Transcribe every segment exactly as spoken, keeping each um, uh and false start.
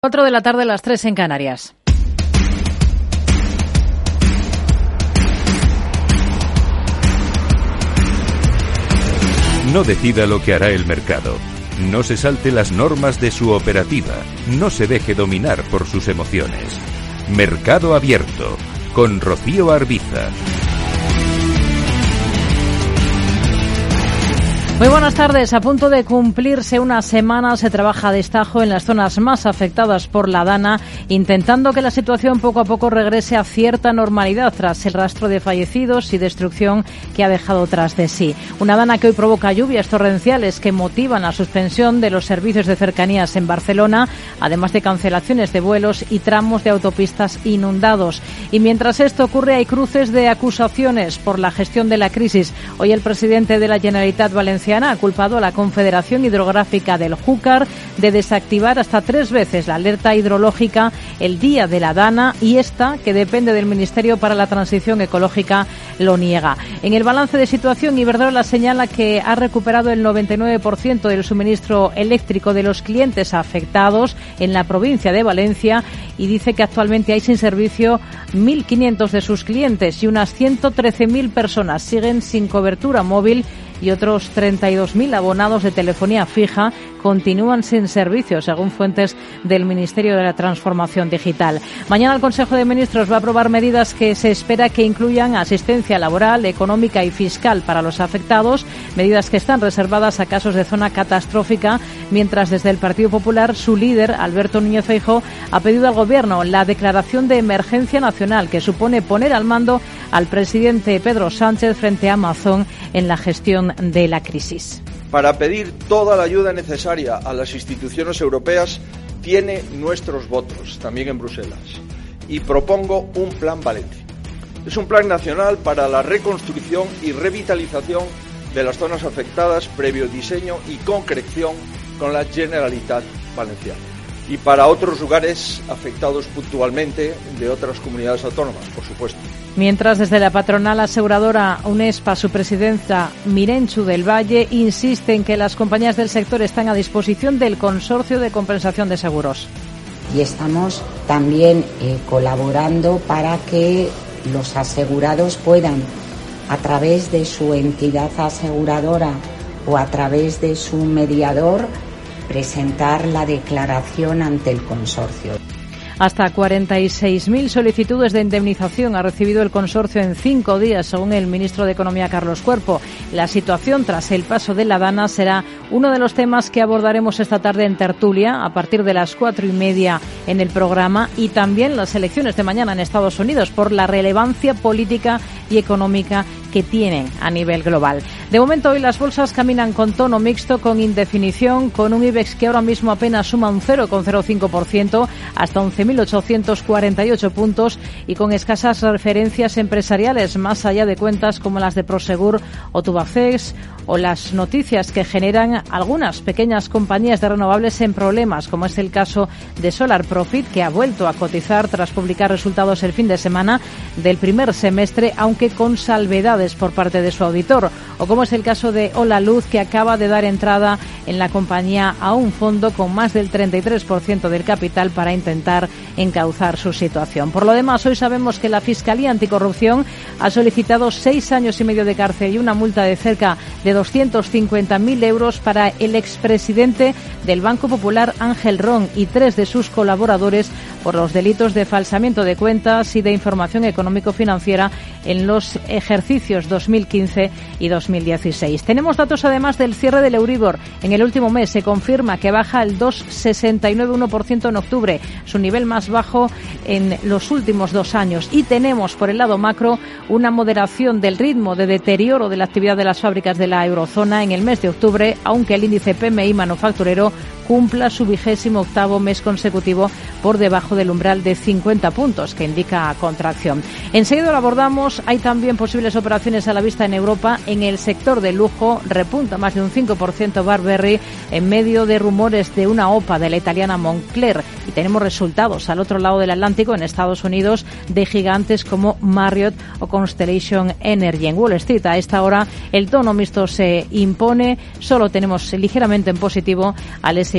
Cuatro de la tarde, las tres en Canarias. No decida lo que hará el mercado. No se salte las normas de su operativa. No se deje dominar por sus emociones. Mercado Abierto, con Rocío Arbiza. Muy buenas tardes. A punto de cumplirse una semana, se trabaja a destajo en las zonas más afectadas por la Dana, intentando que la situación poco a poco regrese a cierta normalidad tras el rastro de fallecidos y destrucción que ha dejado tras de sí. Una Dana que hoy provoca lluvias torrenciales que motivan la suspensión de los servicios de cercanías en Barcelona, además de cancelaciones de vuelos y tramos de autopistas inundados. Y mientras esto ocurre, hay cruces de acusaciones por la gestión de la crisis. Hoy el presidente de la Generalitat Valenciana ha culpado a la Confederación Hidrográfica del Júcar de desactivar hasta tres veces la alerta hidrológica el día de la Dana, y esta, que depende del Ministerio para la Transición Ecológica, lo niega. En el balance de situación, Iberdrola señala que ha recuperado el noventa y nueve por ciento del suministro eléctrico de los clientes afectados en la provincia de Valencia y dice que actualmente hay sin servicio mil quinientos de sus clientes y unas ciento trece mil personas siguen sin cobertura móvil, y otros treinta y dos mil abonados de telefonía fija continúan sin servicio, según fuentes del Ministerio de la Transformación Digital. Mañana el Consejo de Ministros va a aprobar medidas que se espera que incluyan asistencia laboral, económica y fiscal para los afectados, medidas que están reservadas a casos de zona catastrófica, mientras desde el Partido Popular su líder, Alberto Núñez Feijóo, ha pedido al Gobierno la declaración de emergencia nacional, que supone poner al mando al presidente Pedro Sánchez frente a Amazon en la gestión de la crisis. Para pedir toda la ayuda necesaria a las instituciones europeas tiene nuestros votos, también en Bruselas. Y propongo un Plan Valencia. Es un plan nacional para la reconstrucción y revitalización de las zonas afectadas, previo diseño y concreción con la Generalitat Valenciana. Y para otros lugares afectados puntualmente de otras comunidades autónomas, por supuesto. Mientras, desde la patronal aseguradora UNESPA, su presidenta Mirenchu del Valle insiste en que las compañías del sector están a disposición del Consorcio de Compensación de Seguros. Y estamos también eh, colaborando para que los asegurados puedan, a través de su entidad aseguradora o a través de su mediador, presentar la declaración ante el consorcio. Hasta cuarenta y seis mil solicitudes de indemnización ha recibido el consorcio en cinco días, según el ministro de Economía, Carlos Cuerpo. La situación tras el paso de la Dana será uno de los temas que abordaremos esta tarde en tertulia, a partir de las cuatro y media en el programa, y también las elecciones de mañana en Estados Unidos, por la relevancia política y económica que tienen a nivel global. De momento, hoy las bolsas caminan con tono mixto, con indefinición, con un IBEX que ahora mismo apenas suma un cero coma cero cinco por ciento hasta once mil ochocientos cuarenta y ocho puntos, y con escasas referencias empresariales más allá de cuentas como las de Prosegur o Tubacex, o las noticias que generan algunas pequeñas compañías de renovables en problemas, como es el caso de Solar Profit, que ha vuelto a cotizar tras publicar resultados el fin de semana del primer semestre, aunque con salvedades por parte de su auditor, o como es el caso de Hola Luz, que acaba de dar entrada en la compañía a un fondo con más del treinta y tres por ciento del capital para intentar encauzar su situación. Por lo demás, hoy sabemos que la Fiscalía Anticorrupción ha solicitado seis años y medio de cárcel y una multa de cerca de doscientos cincuenta mil euros para el expresidente del Banco Popular, Ángel Ron, y tres de sus colaboradores por los delitos de falsamiento de cuentas y de información económico-financiera en los ejercicios dos mil quince y dos mil dieciséis. Tenemos datos además del cierre del Euribor. En el último mes se confirma que baja el dos coma sesenta y nueve por ciento en octubre, su nivel más bajo en los últimos dos años. Y tenemos, por el lado macro, una moderación del ritmo de deterioro de la actividad de las fábricas de la eurozona en el mes de octubre, aunque el índice P M I manufacturero cumpla su vigésimo octavo mes consecutivo por debajo del umbral de cincuenta puntos, que indica contracción. Enseguida lo abordamos. Hay también posibles operaciones a la vista en Europa. En el sector de lujo repunta más de un cinco por ciento Burberry en medio de rumores de una OPA de la italiana Moncler. Y tenemos resultados al otro lado del Atlántico, en Estados Unidos, de gigantes como Marriott o Constellation Energy. En Wall Street, a esta hora, el tono mixto se impone. Solo tenemos ligeramente en positivo al S and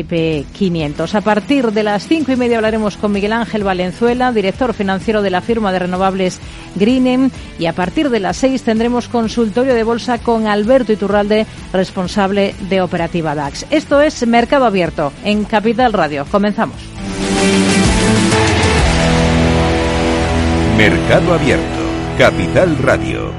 S y P quinientos. A partir de las cinco y media hablaremos con Miguel Ángel Valenzuela, director financiero de la firma de renovables Greenem, y a partir de las seis tendremos consultorio de bolsa con Alberto Iturralde, responsable de Operativa DAX. Esto es Mercado Abierto en Capital Radio. Comenzamos. Mercado Abierto, Capital Radio.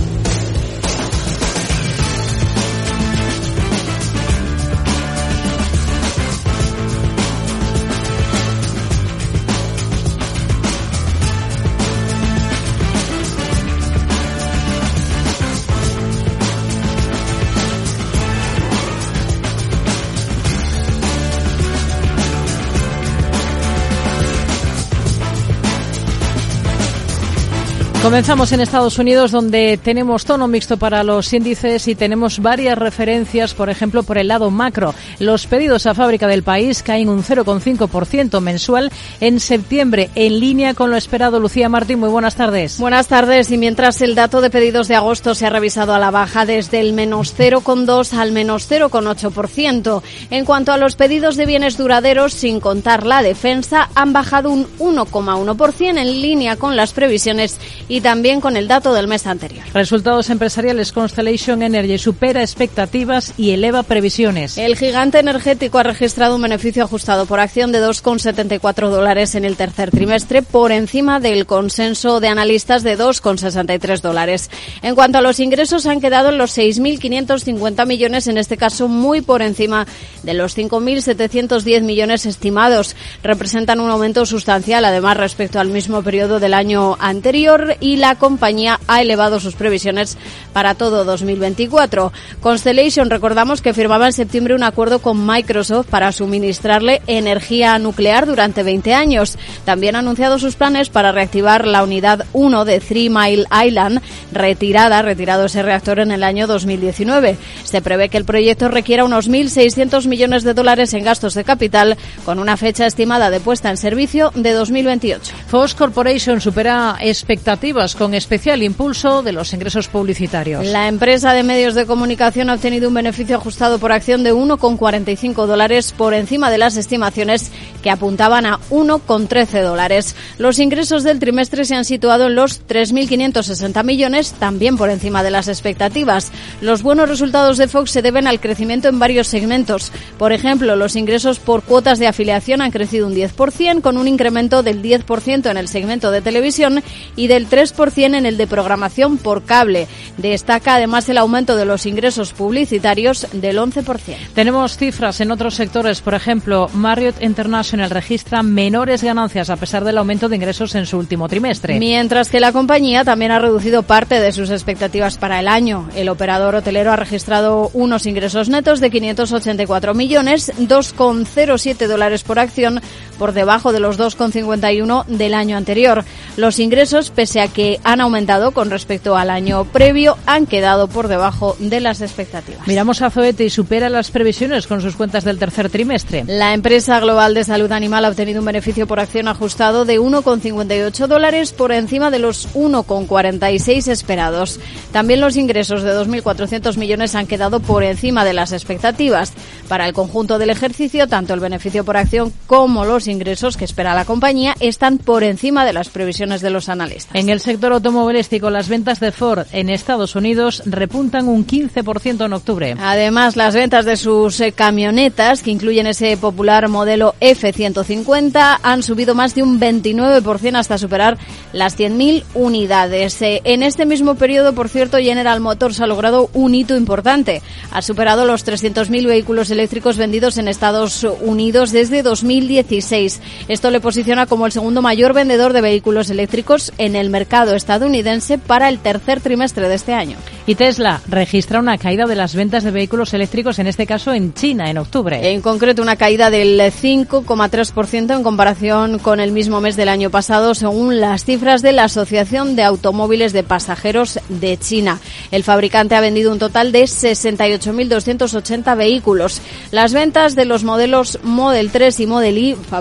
Comenzamos en Estados Unidos, donde tenemos tono mixto para los índices y tenemos varias referencias, por ejemplo, por el lado macro. Los pedidos a fábrica del país caen un cero coma cinco por ciento mensual en septiembre, en línea con lo esperado. Lucía Martín, muy buenas tardes. Buenas tardes. Y mientras el dato de pedidos de agosto se ha revisado a la baja desde el menos cero coma dos al menos cero coma ocho por ciento. En cuanto a los pedidos de bienes duraderos, sin contar la defensa, han bajado un uno coma uno por ciento en línea con las previsiones y también con el dato del mes anterior. Resultados empresariales. Constellation Energy supera expectativas y eleva previsiones. El gigante energético ha registrado un beneficio ajustado por acción de dos coma setenta y cuatro dólares en el tercer trimestre, por encima del consenso de analistas de dos coma sesenta y tres dólares. En cuanto a los ingresos, han quedado en los seis mil quinientos cincuenta millones, en este caso muy por encima de los cinco mil setecientos diez millones estimados. Representan un aumento sustancial, además, respecto al mismo periodo del año anterior, y la compañía ha elevado sus previsiones para todo dos mil veinticuatro. Constellation, recordamos que firmaba en septiembre un acuerdo con Microsoft para suministrarle energía nuclear durante veinte años. También ha anunciado sus planes para reactivar la unidad uno de Three Mile Island, retirada, retirado ese reactor en el año dos mil diecinueve. Se prevé que el proyecto requiera unos mil seiscientos millones de dólares en gastos de capital, con una fecha estimada de puesta en servicio de dos mil veintiocho. Fox Corporation supera expectativas con especial impulso de los ingresos publicitarios. La empresa de medios de comunicación ha obtenido un beneficio ajustado por acción de uno coma cuarenta y cinco dólares, por encima de las estimaciones que apuntaban a uno coma trece dólares. Los ingresos del trimestre se han situado en los tres mil quinientos sesenta millones, también por encima de las expectativas. Los buenos resultados de Fox se deben al crecimiento en varios segmentos. Por ejemplo, los ingresos por cuotas de afiliación han crecido un diez por ciento, con un incremento del diez por ciento en el segmento de televisión y del tres por ciento en el de programación por cable. Destaca además el aumento de los ingresos publicitarios del once por ciento. Tenemos cifras en otros sectores. Por ejemplo, Marriott International registra menores ganancias a pesar del aumento de ingresos en su último trimestre. Mientras que la compañía también ha reducido parte de sus expectativas para el año. El operador hotelero ha registrado unos ingresos netos de quinientos ochenta y cuatro millones, dos coma cero siete dólares por acción, por debajo de los dos coma cincuenta y uno del año anterior. Los ingresos, pese a que han aumentado con respecto al año previo, han quedado por debajo de las expectativas. Miramos a Zoetis y supera las previsiones con sus cuentas del tercer trimestre. La empresa global de salud animal ha obtenido un beneficio por acción ajustado de uno coma cincuenta y ocho dólares, por encima de los uno coma cuarenta y seis esperados. También los ingresos de dos mil cuatrocientos millones han quedado por encima de las expectativas. Para el conjunto del ejercicio, tanto el beneficio por acción como los ingresos que espera la compañía están por encima de las previsiones de los analistas. En el sector automovilístico, las ventas de Ford en Estados Unidos repuntan un quince por ciento en octubre. Además, las ventas de sus eh, camionetas, que incluyen ese popular modelo F ciento cincuenta, han subido más de un veintinueve por ciento hasta superar las cien mil unidades. Eh, en este mismo periodo, por cierto, General Motors ha logrado un hito importante. Ha superado los trescientos mil vehículos eléctricos vendidos en Estados Unidos desde dos mil dieciséis. Esto le posiciona como el segundo mayor vendedor de vehículos eléctricos en el mercado estadounidense para el tercer trimestre de este año. Y Tesla registra una caída de las ventas de vehículos eléctricos, en este caso en China, en octubre. En concreto, una caída del cinco coma tres por ciento en comparación con el mismo mes del año pasado, según las cifras de la Asociación de Automóviles de Pasajeros de China. El fabricante ha vendido un total de sesenta y ocho mil doscientos ochenta vehículos. Las ventas de los modelos Model tres y Model Y, fabricados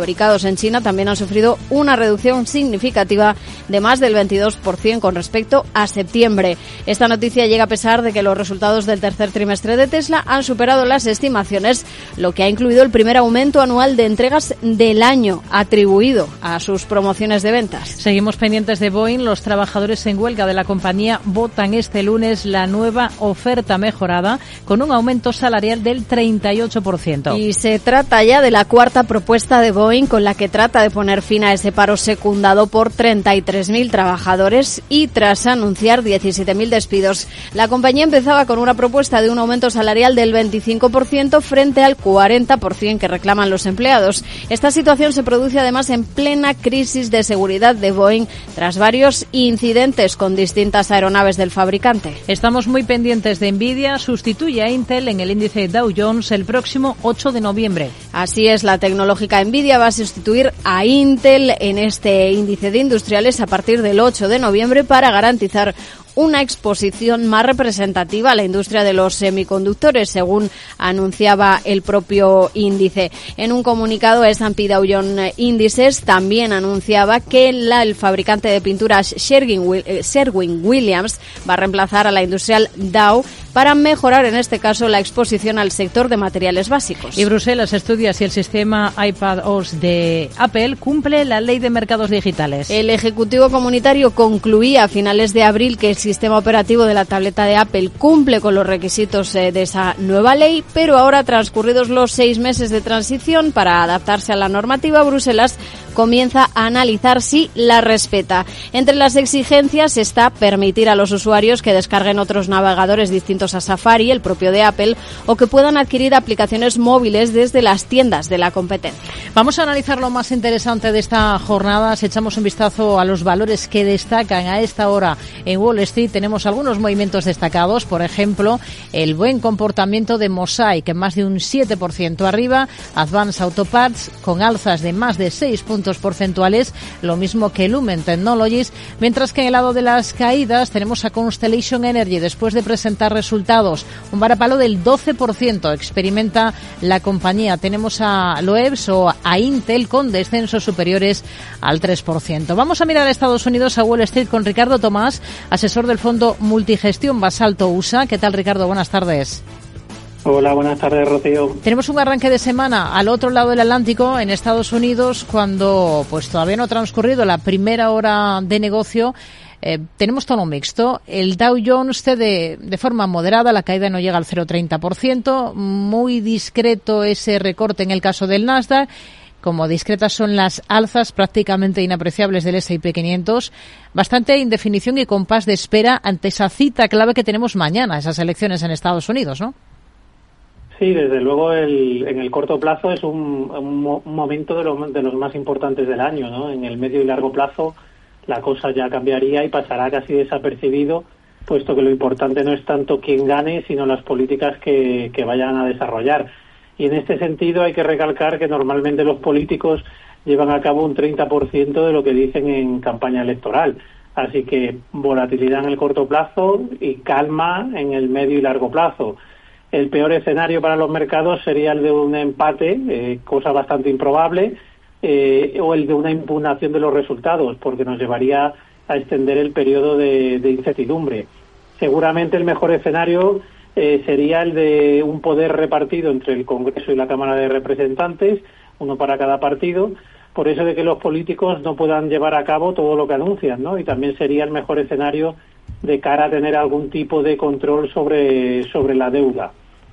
fabricados en China también han sufrido una reducción significativa de más del veintidós por ciento con respecto a septiembre. Esta noticia llega a pesar de que los resultados del tercer trimestre de Tesla han superado las estimaciones, lo que ha incluido el primer aumento anual de entregas del año atribuido a sus promociones de ventas. Seguimos pendientes de Boeing. Los trabajadores en huelga de la compañía votan este lunes la nueva oferta mejorada con un aumento salarial del treinta y ocho por ciento. Y se trata ya de la cuarta propuesta de Boeing con la que trata de poner fin a ese paro secundado por treinta y tres mil trabajadores y tras anunciar diecisiete mil despidos. La compañía empezaba con una propuesta de un aumento salarial del veinticinco por ciento frente al cuarenta por ciento que reclaman los empleados. Esta situación se produce además en plena crisis de seguridad de Boeing tras varios incidentes con distintas aeronaves del fabricante. Estamos muy pendientes de Nvidia. Sustituye a Intel en el índice Dow Jones el próximo ocho de noviembre. Así es, la tecnológica Nvidia va a sustituir a Intel en este índice de industriales a partir del ocho de noviembre para garantizar una exposición más representativa a la industria de los semiconductores, según anunciaba el propio índice. En un comunicado, S and P Dow Jones Indices también anunciaba que la, el fabricante de pinturas Sherwin-Williams va a reemplazar a la industrial Dow para mejorar, en este caso, la exposición al sector de materiales básicos. Y Bruselas estudia si el sistema iPadOS de Apple cumple la ley de mercados digitales. El Ejecutivo Comunitario concluía a finales de abril que el sistema operativo de la tableta de Apple cumple con los requisitos eh, de esa nueva ley, pero ahora, transcurridos los seis meses de transición para adaptarse a la normativa, Bruselas comienza a analizar si la respeta. Entre las exigencias está permitir a los usuarios que descarguen otros navegadores distintos a Safari, el propio de Apple, o que puedan adquirir aplicaciones móviles desde las tiendas de la competencia. Vamos a analizar lo más interesante de esta jornada. Si echamos un vistazo a los valores que destacan a esta hora en Wall Street, tenemos algunos movimientos destacados. Por ejemplo, el buen comportamiento de Mosaic, en más de un siete por ciento arriba. Advance Auto Parts, con alzas de más de seis puntos porcentuales, lo mismo que Lumen Technologies. Mientras que en el lado de las caídas tenemos a Constellation Energy, después de presentar resultados, un varapalo del doce por ciento experimenta la compañía. Tenemos a Loebs o a Intel con descensos superiores al tres por ciento. Vamos a mirar a Estados Unidos, a Wall Street, con Ricardo Tomás, asesor del fondo multigestión Basalto U S A. ¿Qué tal, Ricardo? Buenas tardes. Hola, buenas tardes, Rocío. Tenemos un arranque de semana al otro lado del Atlántico, en Estados Unidos, cuando pues todavía no ha transcurrido la primera hora de negocio. Eh, tenemos tono mixto. El Dow Jones cede de forma moderada, la caída no llega al cero coma treinta por ciento. Muy discreto ese recorte en el caso del Nasdaq. Como discretas son las alzas prácticamente inapreciables del ese y pe quinientos. Bastante indefinición y compás de espera ante esa cita clave que tenemos mañana, esas elecciones en Estados Unidos, ¿no? Sí, desde luego el, en el corto plazo es un, un, un momento de, lo, de los más importantes del año, ¿no? En el medio y largo plazo la cosa ya cambiaría y pasará casi desapercibido, puesto que lo importante no es tanto quién gane, sino las políticas que, que vayan a desarrollar. Y en este sentido hay que recalcar que normalmente los políticos llevan a cabo un treinta por ciento de lo que dicen en campaña electoral. Así que volatilidad en el corto plazo y calma en el medio y largo plazo. El peor escenario para los mercados sería el de un empate, eh, cosa bastante improbable, eh, o el de una impugnación de los resultados, porque nos llevaría a extender el periodo de, de incertidumbre. Seguramente el mejor escenario eh, sería el de un poder repartido entre el Congreso y la Cámara de Representantes, uno para cada partido, por eso de que los políticos no puedan llevar a cabo todo lo que anuncian, ¿no? Y también sería el mejor escenario de cara a tener algún tipo de control sobre, sobre la deuda.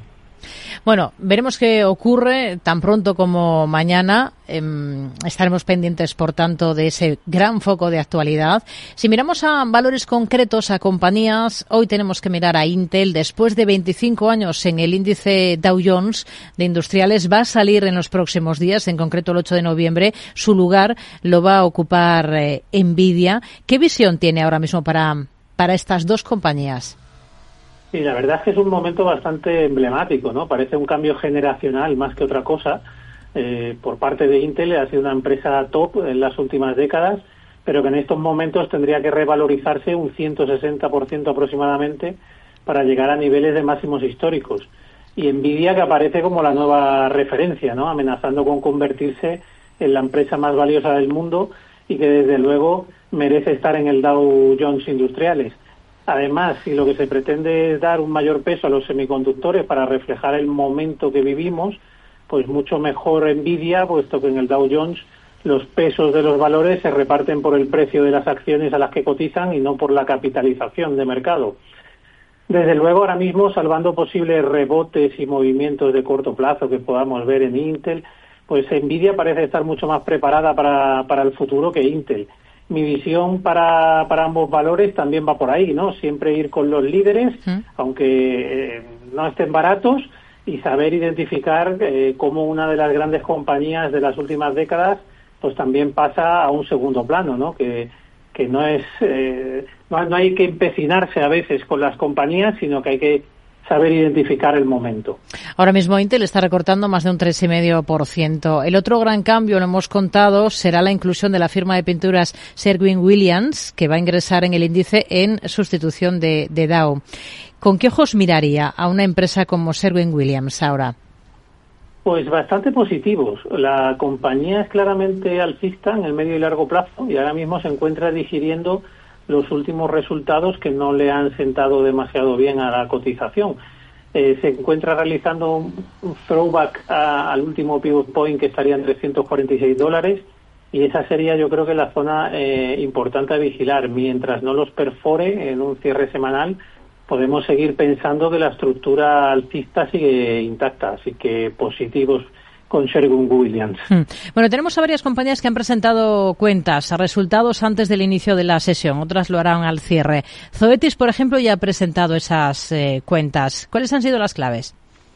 Bueno, veremos qué ocurre tan pronto como mañana. Eh, estaremos pendientes, por tanto, de ese gran foco de actualidad. Si miramos a valores concretos, a compañías, hoy tenemos que mirar a Intel. Después de veinticinco años en el índice Dow Jones de industriales, va a salir en los próximos días, en concreto el ocho de noviembre. Su lugar lo va a ocupar eh, Nvidia. ¿Qué visión tiene ahora mismo para, para estas dos compañías? Sí, la verdad es que es un momento bastante emblemático, ¿no? Parece un cambio generacional más que otra cosa. Eh, por parte de Intel ha sido una empresa top en las últimas décadas, pero que en estos momentos tendría que revalorizarse un ciento sesenta por ciento aproximadamente para llegar a niveles de máximos históricos. Y Nvidia, que aparece como la nueva referencia, ¿no? Amenazando con convertirse es la empresa más valiosa del mundo y que desde luego merece estar en el Dow Jones Industriales. Además, si lo que se pretende es dar un mayor peso a los semiconductores para reflejar el momento que vivimos, pues mucho mejor Nvidia, puesto que en el Dow Jones los pesos de los valores se reparten por el precio de las acciones a las que cotizan y no por la capitalización de mercado. Desde luego, ahora mismo, salvando posibles rebotes y movimientos de corto plazo que podamos ver en Intel, pues Nvidia parece estar mucho más preparada para, para el futuro que Intel. Mi visión para, para ambos valores también va por ahí, ¿no? Siempre ir con los líderes, ¿Mm? aunque eh, no estén baratos, y saber identificar eh, cómo una de las grandes compañías de las últimas décadas pues también pasa a un segundo plano, ¿no? Que, que no es eh, no, no hay que empecinarse a veces con las compañías, sino que hay que saber identificar el momento. Ahora mismo Intel está recortando más de un tres coma cinco por ciento. El otro gran cambio, lo hemos contado, será la inclusión de la firma de pinturas Sherwin-Williams, que va a ingresar en el índice en sustitución de, de Dow. ¿Con qué ojos miraría a una empresa como Sherwin-Williams ahora? Pues bastante positivos. La compañía es claramente alcista en el medio y largo plazo y ahora mismo se encuentra digiriendo los últimos resultados que no le han sentado demasiado bien a la cotización. Eh, se encuentra realizando un, un throwback a, al último pivot point que estaría en trescientos cuarenta y seis dólares y esa sería, yo creo, que la zona eh, importante a vigilar. Mientras no los perfore en un cierre semanal, podemos seguir pensando que la estructura alcista sigue intacta, así que positivos con Sherwin-Williams. Bueno, tenemos a varias compañías que han presentado cuentas, resultados antes del inicio de la sesión, otras lo harán al cierre. Zoetis, por ejemplo, ya ha presentado esas eh, cuentas. ¿Cuáles han sido las claves?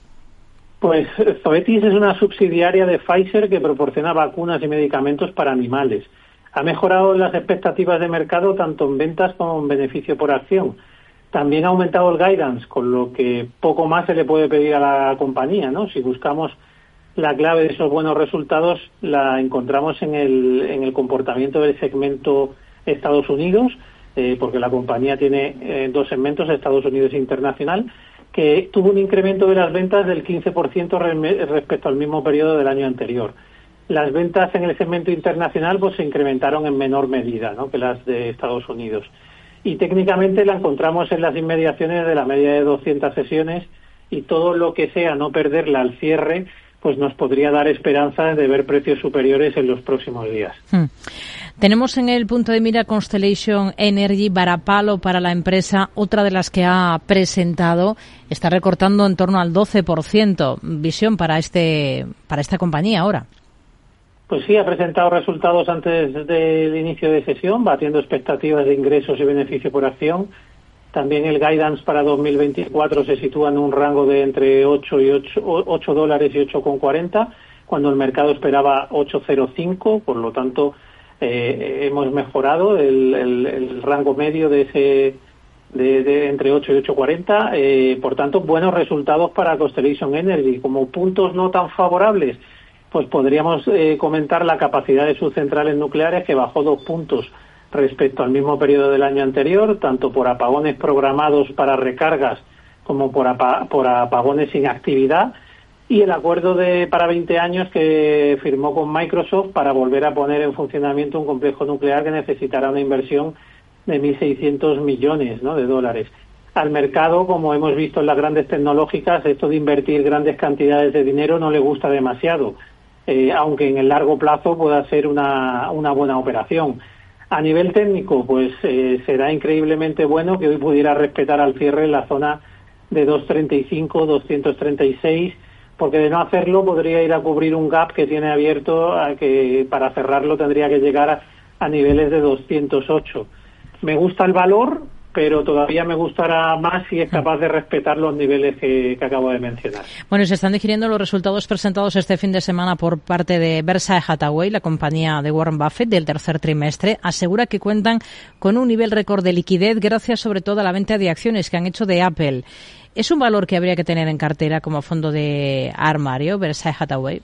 Pues Zoetis es una subsidiaria de Pfizer que proporciona vacunas y medicamentos para animales. Ha mejorado las expectativas de mercado tanto en ventas como en beneficio por acción. También ha aumentado el guidance, con lo que poco más se le puede pedir a la compañía, ¿no? Si buscamos la clave de esos buenos resultados, la encontramos en el, en el comportamiento del segmento Estados Unidos, eh, porque la compañía tiene eh, dos segmentos, Estados Unidos e internacional, que tuvo un incremento de las ventas del quince por ciento re- respecto al mismo periodo del año anterior. Las ventas en el segmento internacional pues se incrementaron en menor medida, ¿no?, que las de Estados Unidos. Y técnicamente la encontramos en las inmediaciones de la media de doscientas sesiones y todo lo que sea no perderla al cierre pues nos podría dar esperanzas de ver precios superiores en los próximos días. Hmm. Tenemos en el punto de mira Constellation Energy, varapalo para la empresa, otra de las que ha presentado, está recortando en torno al doce por ciento. Visión para este para esta compañía ahora. Pues sí, ha presentado resultados antes del inicio de sesión, batiendo expectativas de ingresos y beneficio por acción. También el guidance para dos mil veinticuatro se sitúa en un rango de entre ocho y ocho dólares y ocho con cuarenta, cuando el mercado esperaba ocho coma cero cinco, por lo tanto eh, hemos mejorado el, el, el rango medio de ese de, de entre ocho y ocho cuarenta. Eh, por tanto, buenos resultados para Constellation Energy. Como puntos no tan favorables, pues podríamos eh, comentar la capacidad de sus centrales nucleares, que bajó dos puntos respecto al mismo periodo del año anterior, tanto por apagones programados para recargas como por, apa- por apagones sin actividad, y el acuerdo de para veinte años que firmó con Microsoft para volver a poner en funcionamiento un complejo nuclear que necesitará una inversión de mil seiscientos millones, ¿no?, de dólares. Al mercado, como hemos visto en las grandes tecnológicas, esto de invertir grandes cantidades de dinero no le gusta demasiado, eh, aunque en el largo plazo pueda ser una, una buena operación. A nivel técnico, pues eh, será increíblemente bueno que hoy pudiera respetar al cierre la zona de doscientos treinta y cinco, doscientos treinta y seis, porque de no hacerlo podría ir a cubrir un gap que tiene abierto, a que para cerrarlo tendría que llegar a, a niveles de doscientos ocho. Me gusta el valor, pero todavía me gustará más si es capaz de respetar los niveles que, que acabo de mencionar. Bueno, se están digiriendo los resultados presentados este fin de semana por parte de Berkshire Hathaway, la compañía de Warren Buffett, del tercer trimestre. Asegura que cuentan con un nivel récord de liquidez gracias sobre todo a la venta de acciones que han hecho de Apple. ¿Es un valor que habría que tener en cartera como fondo de armario, Berkshire Hathaway?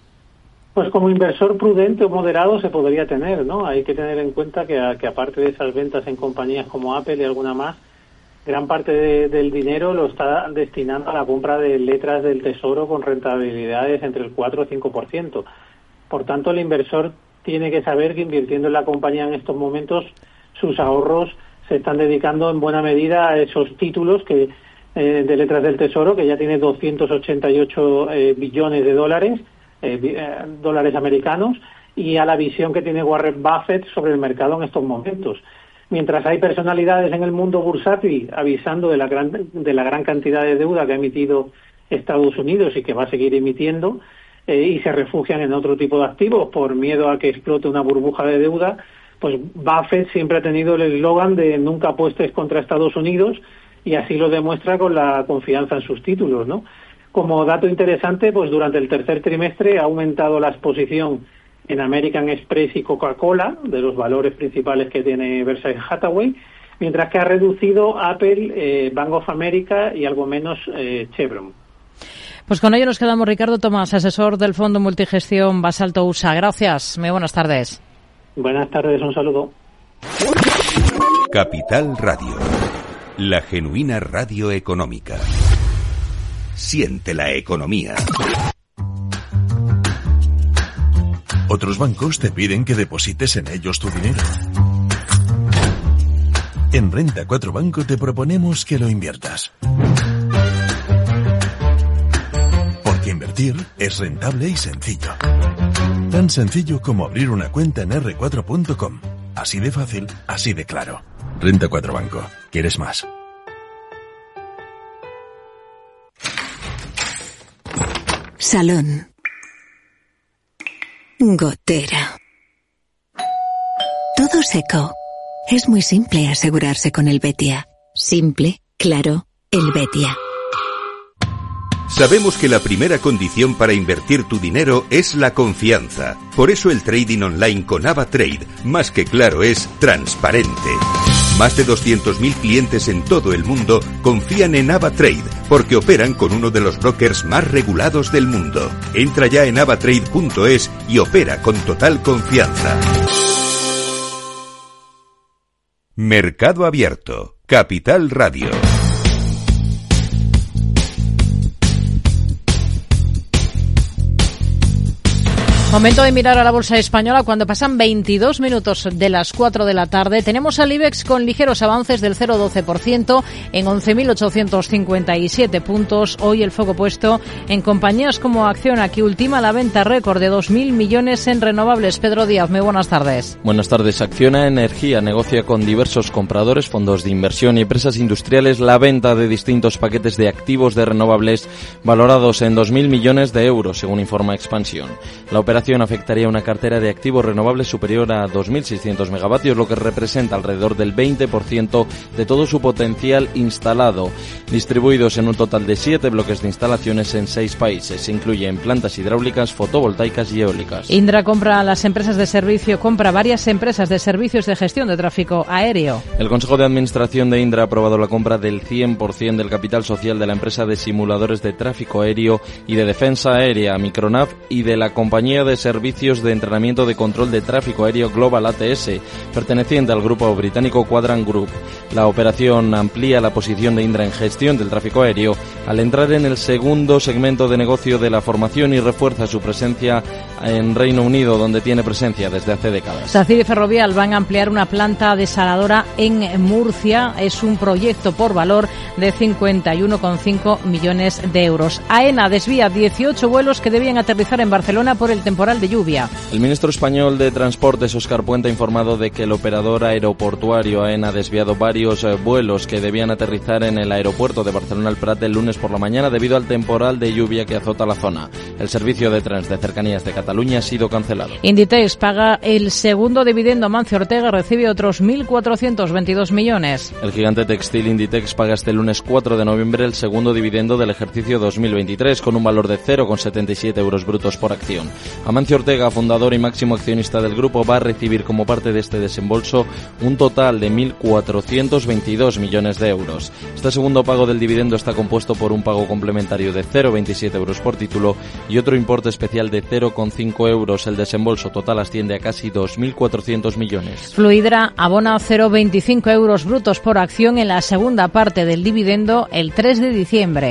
Pues como inversor prudente o moderado se podría tener, ¿no? Hay que tener en cuenta que, a, que aparte de esas ventas en compañías como Apple y alguna más, gran parte de, del dinero lo está destinando a la compra de letras del Tesoro con rentabilidades entre el cuatro y cinco por ciento. Por tanto, el inversor tiene que saber que invirtiendo en la compañía en estos momentos, sus ahorros se están dedicando en buena medida a esos títulos que eh, de letras del Tesoro, que ya tiene doscientos ochenta y ocho eh, billones de dólares, eh, eh, dólares americanos, y a la visión que tiene Warren Buffett sobre el mercado en estos momentos. Mientras hay personalidades en el mundo bursátil avisando de la gran, de la gran cantidad de deuda que ha emitido Estados Unidos y que va a seguir emitiendo, eh, y se refugian en otro tipo de activos por miedo a que explote una burbuja de deuda, pues Buffett siempre ha tenido el eslogan de nunca apuestes contra Estados Unidos, y así lo demuestra con la confianza en sus títulos, ¿no? Como dato interesante, pues durante el tercer trimestre ha aumentado la exposición en American Express y Coca-Cola, de los valores principales que tiene Berkshire Hathaway, mientras que ha reducido Apple, eh, Bank of America y algo menos eh, Chevron. Pues con ello nos quedamos. Ricardo Tomás, asesor del Fondo Multigestión Basalto U S A. Gracias. Muy buenas tardes. Buenas tardes, un saludo. Capital Radio, la genuina radio económica. Siente la economía. Otros bancos te piden que deposites en ellos tu dinero. En Renta cuatro Banco te proponemos que lo inviertas. Porque invertir es rentable y sencillo. Tan sencillo como abrir una cuenta en erre cuatro punto com. Así de fácil, así de claro. Renta cuatro Banco. ¿Quieres más? Salón. Gotera. Todo seco. Es muy simple asegurarse con el Betia. Simple, claro, el Betia. Sabemos que la primera condición para invertir tu dinero es la confianza. Por eso el trading online con AvaTrade, más que claro, es transparente. Más de doscientos mil clientes en todo el mundo confían en AvaTrade porque operan con uno de los brokers más regulados del mundo. Entra ya en avatrade punto es y opera con total confianza. Mercado Abierto, Capital Radio. Momento de mirar a la bolsa española cuando pasan veintidós minutos de las cuatro de la tarde. Tenemos al IBEX con ligeros avances del cero coma doce por ciento en once mil ochocientos cincuenta y siete puntos. Hoy el foco puesto en compañías como Acciona, que ultima la venta récord de dos mil millones en renovables. Pedro Díaz, muy buenas tardes. Buenas tardes. Acciona Energía negocia con diversos compradores, fondos de inversión y empresas industriales la venta de distintos paquetes de activos de renovables valorados en dos mil millones de euros, según informa Expansión. La operación afectaría una cartera de activos renovables superior a dos mil seiscientos megavatios, lo que representa alrededor del veinte por ciento de todo su potencial instalado, distribuidos en un total de siete bloques de instalaciones en seis países. Se incluyen plantas hidráulicas, fotovoltaicas y eólicas. Indra compra a las empresas de servicio, compra varias empresas de servicios de gestión de tráfico aéreo. El Consejo de Administración de Indra ha aprobado la compra del cien por ciento del capital social de la empresa de simuladores de tráfico aéreo y de defensa aérea Micronav y de la compañía de servicios de entrenamiento de control de tráfico aéreo Global A T S, perteneciente al grupo británico Quadrant Group. La operación amplía la posición de Indra en gestión del tráfico aéreo al entrar en el segundo segmento de negocio de la formación y refuerza su presencia en Reino Unido, donde tiene presencia desde hace décadas. SACIR y Ferrovial van a ampliar una planta desaladora en Murcia. Es un proyecto por valor de cincuenta y uno coma cinco millones de euros. AENA desvía dieciocho vuelos que debían aterrizar en Barcelona por el temporal de lluvia. El ministro español de Transportes, Óscar Puente, ha informado de que el operador aeroportuario AENA ha desviado varios eh, vuelos que debían aterrizar en el aeropuerto de Barcelona el Prat el lunes por la mañana debido al temporal de lluvia que azota la zona. El servicio de trenes de cercanías de Cataluña ha sido cancelado. Inditex paga el segundo dividendo. Amancio Ortega recibe otros mil cuatrocientos veintidós millones. El gigante textil Inditex paga este lunes cuatro de noviembre el segundo dividendo del ejercicio dos mil veintitrés con un valor de cero coma setenta y siete euros brutos por acción. Amancio Ortega, fundador y máximo accionista del grupo, va a recibir como parte de este desembolso un total de mil cuatrocientos veintidós millones de euros. Este segundo pago del dividendo está compuesto por un pago complementario de cero coma veintisiete euros por título y otro importe especial de cero coma cinco euros. El desembolso total asciende a casi dos mil cuatrocientos millones. Fluidra abona cero coma veinticinco euros brutos por acción en la segunda parte del dividendo el tres de diciembre.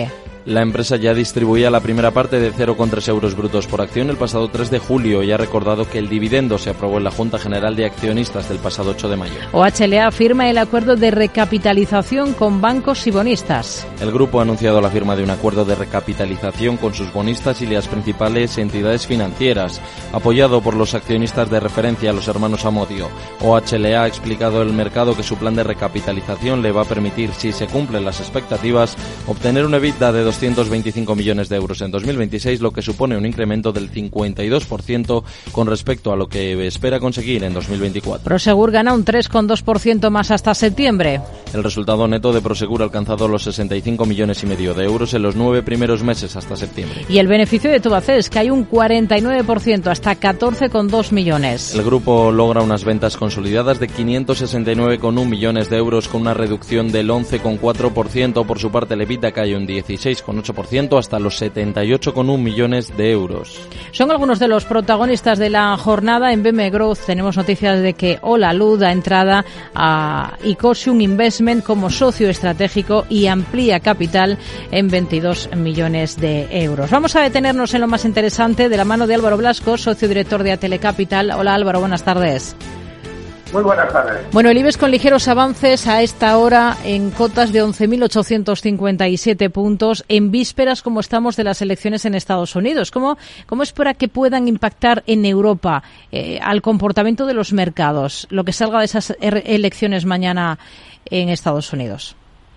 La empresa ya distribuía la primera parte de cero coma tres euros brutos por acción el pasado tres de julio y ha recordado que el dividendo se aprobó en la Junta General de Accionistas del pasado ocho de mayo. O H L A firma el acuerdo de recapitalización con bancos y bonistas. El grupo ha anunciado la firma de un acuerdo de recapitalización con sus bonistas y las principales entidades financieras, apoyado por los accionistas de referencia, los hermanos Amodio. O H L A ha explicado al mercado que su plan de recapitalización le va a permitir, si se cumplen las expectativas, obtener un EBITDA de doscientos veinticinco millones de euros en dos mil veintiséis, lo que supone un incremento del cincuenta y dos por ciento con respecto a lo que espera conseguir en dos mil veinticuatro. Prosegur gana un tres coma dos por ciento más hasta septiembre. El resultado neto de Prosegur ha alcanzado los sesenta y cinco millones y medio de euros en los nueve primeros meses hasta septiembre. Y el beneficio de Tubacex cae un cuarenta y nueve por ciento hasta catorce coma dos millones. El grupo logra unas ventas consolidadas de quinientos sesenta y nueve coma uno millones de euros con una reducción del once coma cuatro por ciento. Por su parte, el EBITDA cae un dieciséis coma ocho por ciento hasta los setenta y ocho coma uno millones de euros. Son algunos de los protagonistas de la jornada. En B M Growth tenemos noticias de que Holaluz da entrada a Icosium Investment como socio estratégico y amplía capital en veintidós millones de euros. Vamos a detenernos en lo más interesante de la mano de Álvaro Blasco, socio director de Atele Capital. Hola Álvaro, buenas tardes. Muy buenas tardes. Bueno, el IBEX con ligeros avances a esta hora en cotas de once mil ochocientos cincuenta y siete puntos en vísperas, como estamos, de las elecciones en Estados Unidos. ¿Cómo, cómo espera que puedan impactar en Europa eh, al comportamiento de los mercados lo que salga de esas er- elecciones mañana en Estados Unidos?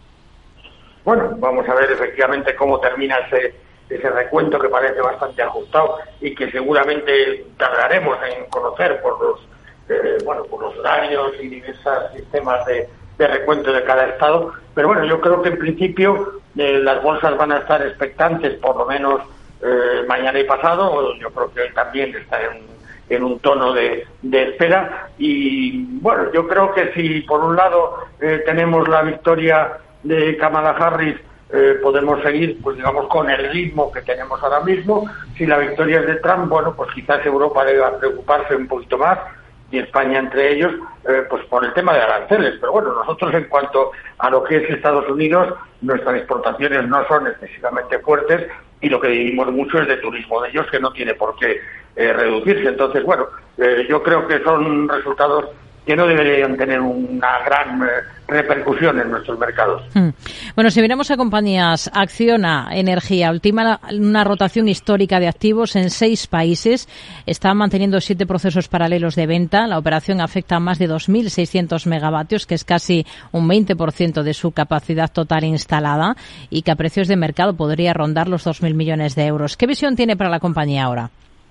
Bueno, vamos a ver efectivamente cómo termina ese, ese recuento que parece bastante ajustado y que seguramente tardaremos en conocer por los Eh, bueno, por los horarios y diversos sistemas de, de recuento de cada estado, pero bueno, yo creo que en principio eh, las bolsas van a estar expectantes por lo menos eh, mañana y pasado. Yo creo que hoy también está en, en un tono de, de espera y bueno, yo creo que si por un lado eh, tenemos la victoria de Kamala Harris, eh, podemos seguir, pues digamos, con el ritmo que tenemos ahora mismo. Si la victoria es de Trump, bueno, pues quizás Europa deba preocuparse un poquito más, y España entre ellos, eh, pues por el tema de aranceles. Pero bueno, nosotros en cuanto a lo que es Estados Unidos, nuestras exportaciones no son excesivamente fuertes y lo que vivimos mucho es de turismo de ellos, que no tiene por qué eh, reducirse. Entonces, bueno, eh, yo creo que son resultados que no deberían tener una gran eh, repercusión en nuestros mercados. Hmm. Bueno, si miramos a compañías, Acciona Energía ultima una rotación histórica de activos en seis países. Está manteniendo siete procesos paralelos de venta. La operación afecta a más de dos mil seiscientos megavatios, que es casi un veinte por ciento de su capacidad total instalada y que a precios de mercado podría rondar los dos mil millones de euros. ¿Qué visión tiene para la compañía ahora?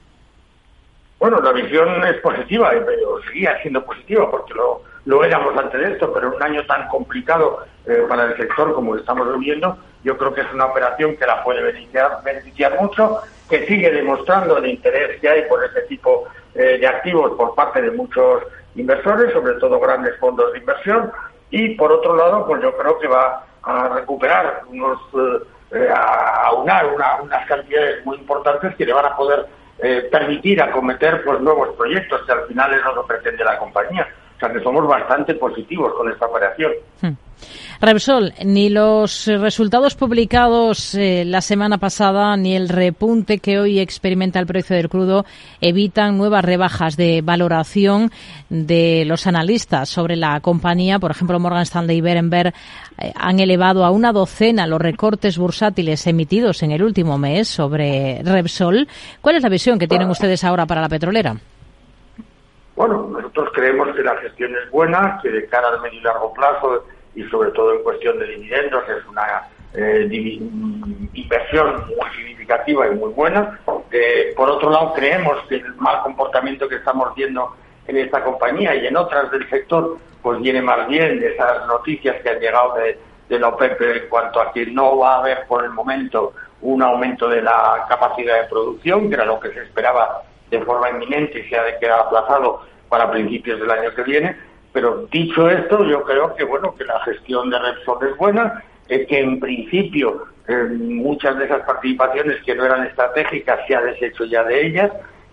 Bueno, la visión es positiva, pero seguía siendo positiva porque lo, lo éramos antes de esto, pero en un año tan complicado eh, para el sector como estamos viviendo, yo creo que es una operación que la puede beneficiar, beneficiar mucho, que sigue demostrando el interés que hay por este tipo eh, de activos por parte de muchos inversores, sobre todo grandes fondos de inversión, y por otro lado, pues yo creo que va a recuperar unos, eh, a aunar una, unas cantidades muy importantes que le van a poder Eh, permitir acometer pues nuevos proyectos, que al final es lo que pretende la compañía. O sea que somos bastante positivos con esta operación. Hmm. Repsol, ni los resultados publicados eh, la semana pasada ni el repunte que hoy experimenta el precio del crudo evitan nuevas rebajas de valoración de los analistas sobre la compañía. Por ejemplo, Morgan Stanley y Berenberg eh, han elevado a una docena los recortes bursátiles emitidos en el último mes sobre Repsol. ¿Cuál es la visión que tienen ustedes ahora para la petrolera? Bueno, nosotros creemos que la gestión es buena, que de cara al medio y largo plazo y sobre todo en cuestión de dividendos es una eh, divi- inversión muy significativa y muy buena. Eh, por otro lado, creemos que el mal comportamiento que estamos viendo en esta compañía y en otras del sector pues viene más bien de esas noticias que han llegado de, de la OPEP en cuanto a que no va a haber por el momento un aumento de la capacidad de producción, que era lo que se esperaba de forma inminente y se ha de quedar aplazado para principios del año que viene. Pero dicho esto, yo creo que bueno que la gestión de Repsol es buena, eh, que en principio eh, muchas de esas participaciones que no eran estratégicas se ha deshecho ya de ellas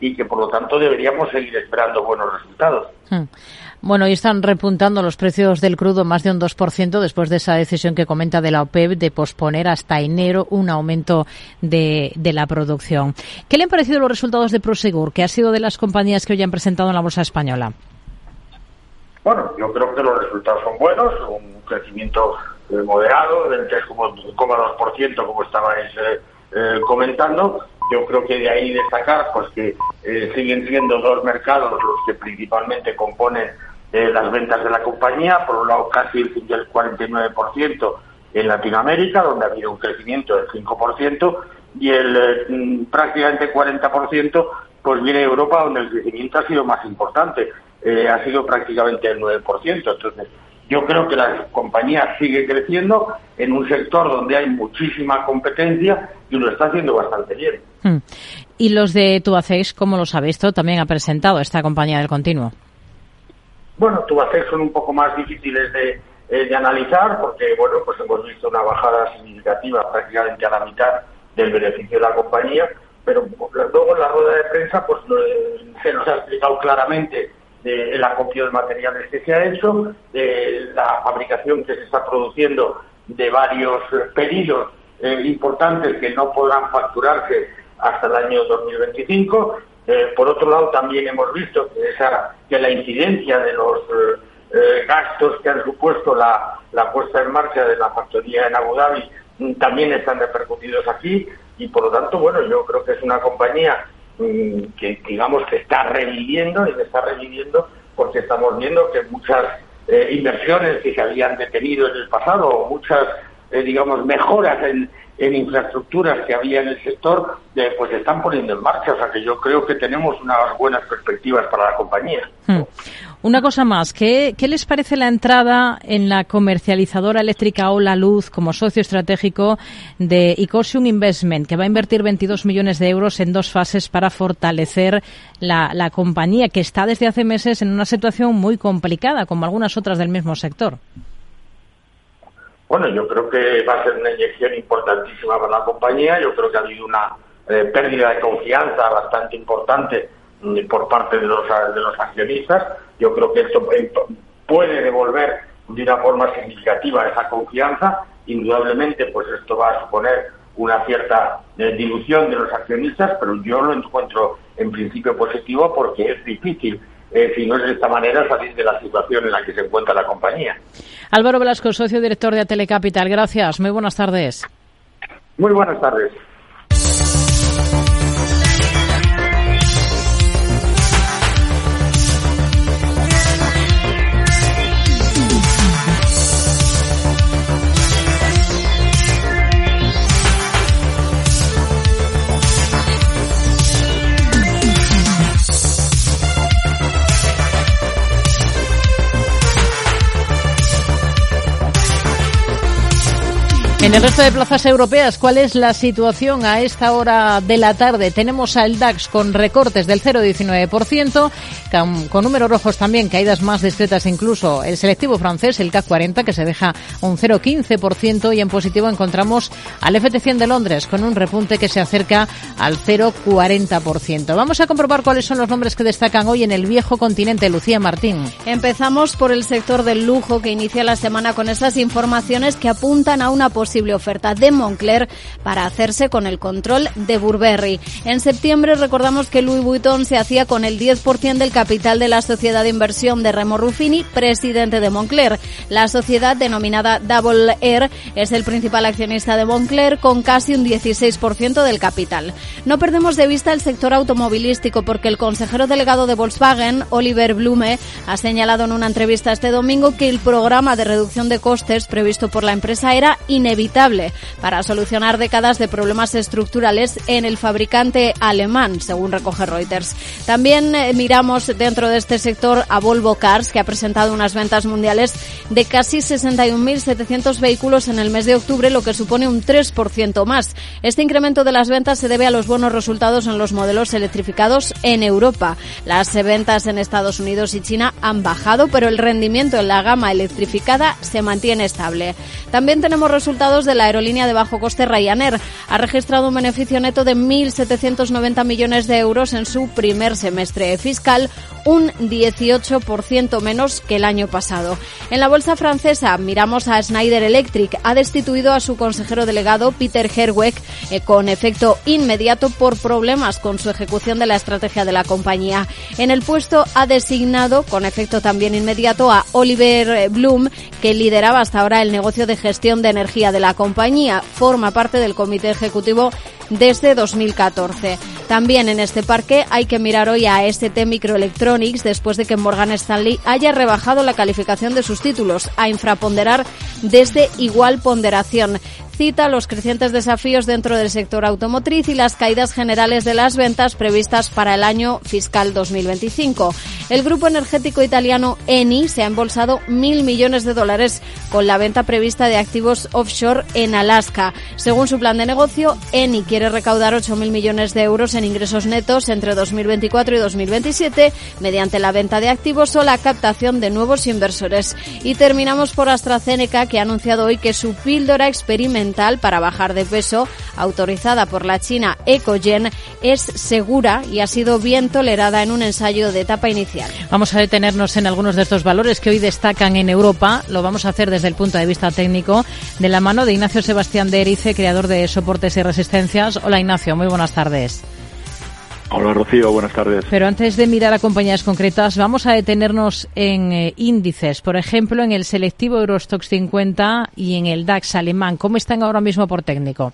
y que por lo tanto deberíamos seguir esperando buenos resultados. Hmm. Bueno, y están repuntando los precios del crudo más de un dos por ciento después de esa decisión que comenta de la OPEP de posponer hasta enero un aumento de, de la producción. ¿Qué le han parecido los resultados de Prosegur, que ha sido de las compañías que hoy han presentado en la bolsa española? Bueno, yo creo que los resultados son buenos, un crecimiento eh, moderado del tres coma dos por ciento como estabais eh, eh, comentando. Yo creo que de ahí destacar pues que eh, siguen siendo dos mercados los que principalmente componen eh, las ventas de la compañía. Por un lado, casi el cuarenta y nueve por ciento en Latinoamérica, donde ha habido un crecimiento del cinco por ciento, y el eh, prácticamente cuarenta por ciento pues viene de Europa, donde el crecimiento ha sido más importante, eh, ha sido prácticamente el nueve por ciento. Entonces, yo creo que la compañía sigue creciendo en un sector donde hay muchísima competencia y lo está haciendo bastante bien. Hmm. ¿Y los de Tubacex, cómo los ha visto? También ha presentado esta compañía del continuo. Bueno, Tubacex son un poco más difíciles de, eh, de analizar porque, bueno, pues hemos visto una bajada significativa prácticamente a la mitad del beneficio de la compañía, pero luego en la rueda de prensa pues se nos ha explicado claramente de el acopio de materiales que se ha hecho, de la fabricación que se está produciendo de varios pedidos eh, importantes que no podrán facturarse hasta el año dos mil veinticinco. Eh, por otro lado, también hemos visto que, esa, que la incidencia de los eh, eh, gastos que han supuesto la, la puesta en marcha de la factoría en Abu Dhabi mm, también están repercutidos aquí, y por lo tanto, bueno, yo creo que es una compañía que digamos que está reviviendo y que está reviviendo porque estamos viendo que muchas eh, inversiones que se habían detenido en el pasado o muchas eh, digamos mejoras en, en infraestructuras que había en el sector eh, pues se están poniendo en marcha, o sea que yo creo que tenemos unas buenas perspectivas para la compañía. Hmm. Una cosa más, ¿qué, ¿qué les parece la entrada en la comercializadora eléctrica Hola Luz como socio estratégico de Icosium Investment, que va a invertir veintidós millones de euros en dos fases para fortalecer la, la compañía, que está desde hace meses en una situación muy complicada, como algunas otras del mismo sector? Bueno, yo creo que va a ser una inyección importantísima para la compañía. Yo creo que ha habido una eh, pérdida de confianza bastante importante mm, por parte de los, de los accionistas. Yo creo que esto puede devolver de una forma significativa esa confianza. Indudablemente, pues esto va a suponer una cierta eh, dilución de los accionistas, pero yo lo encuentro en principio positivo porque es difícil, eh, si no es de esta manera, salir de la situación en la que se encuentra la compañía. Álvaro Velasco, socio director de Atelecapital. Gracias. Muy buenas tardes. Muy buenas tardes. En el resto de plazas europeas, ¿cuál es la situación a esta hora de la tarde? Tenemos al DAX con recortes del cero coma diecinueve por ciento, con, con números rojos también, caídas más discretas incluso. El selectivo francés, el C A C cuarenta, que se deja un cero coma quince por ciento, y en positivo encontramos al F T cien de Londres con un repunte que se acerca al cero coma cuarenta por ciento. Vamos a comprobar cuáles son los nombres que destacan hoy en el viejo continente. Lucía Martín. Empezamos por el sector del lujo, que inicia la semana con esas informaciones que apuntan a una posible oferta de Moncler para hacerse con el control de Burberry. En septiembre recordamos que Louis Vuitton se hacía con el diez por ciento del capital de la sociedad de inversión de Remo Ruffini, presidente de Moncler. La sociedad, denominada Double Air, es el principal accionista de Moncler, con casi un dieciséis por ciento del capital. No perdemos de vista el sector automovilístico, porque el consejero delegado de Volkswagen, Oliver Blume, ha señalado en una entrevista este domingo que el programa de reducción de costes previsto por la empresa era inevitable para solucionar décadas de problemas estructurales en el fabricante alemán, según recoge Reuters. También eh, miramos dentro de este sector a Volvo Cars, que ha presentado unas ventas mundiales de casi sesenta y un mil setecientos vehículos en el mes de octubre, lo que supone un tres por ciento más. Este incremento de las ventas se debe a los buenos resultados en los modelos electrificados en Europa. Las ventas en Estados Unidos y China han bajado, pero el rendimiento en la gama electrificada se mantiene estable. También tenemos resultados resultados de la aerolínea de bajo coste Ryanair. Ha registrado un beneficio neto de mil setecientos noventa millones de euros en su primer semestre fiscal, un dieciocho por ciento menos que el año pasado. En la bolsa francesa miramos a Schneider Electric. Ha destituido a su consejero delegado Peter Herweck eh, con efecto inmediato por problemas con su ejecución de la estrategia de la compañía. En el puesto ha designado con efecto también inmediato a Oliver Bloom, que lideraba hasta ahora el negocio de gestión de energía de la compañía. Forma parte del comité ejecutivo desde dos mil catorce. También en este parque hay que mirar hoy a S T Microelectronics después de que Morgan Stanley haya rebajado la calificación de sus títulos a infraponderar desde igual ponderación. Cita los crecientes desafíos dentro del sector automotriz y las caídas generales de las ventas previstas para el año fiscal dos mil veinticinco. El grupo energético italiano Eni se ha embolsado mil millones de dólares con la venta prevista de activos offshore en Alaska. Según su plan de negocio, Eni quiere recaudar ocho mil millones de euros en ingresos netos entre dos mil veinticuatro y dos mil veintisiete mediante la venta de activos o la captación de nuevos inversores. Y terminamos por AstraZeneca, que ha anunciado hoy que su píldora experimental para bajar de peso, autorizada por la China Ecogen, es segura y ha sido bien tolerada en un ensayo de etapa inicial. Vamos a detenernos en algunos de estos valores que hoy destacan en Europa. Lo vamos a hacer desde el punto de vista técnico, de la mano de Ignacio Sebastián de Erice, creador de Soportes y Resistencias. Hola, Ignacio, muy buenas tardes. Hola, Rocío, buenas tardes. Pero antes de mirar a compañías concretas, vamos a detenernos en eh, índices. Por ejemplo, en el selectivo Eurostoxx cincuenta y en el DAX alemán. ¿Cómo están ahora mismo por técnico?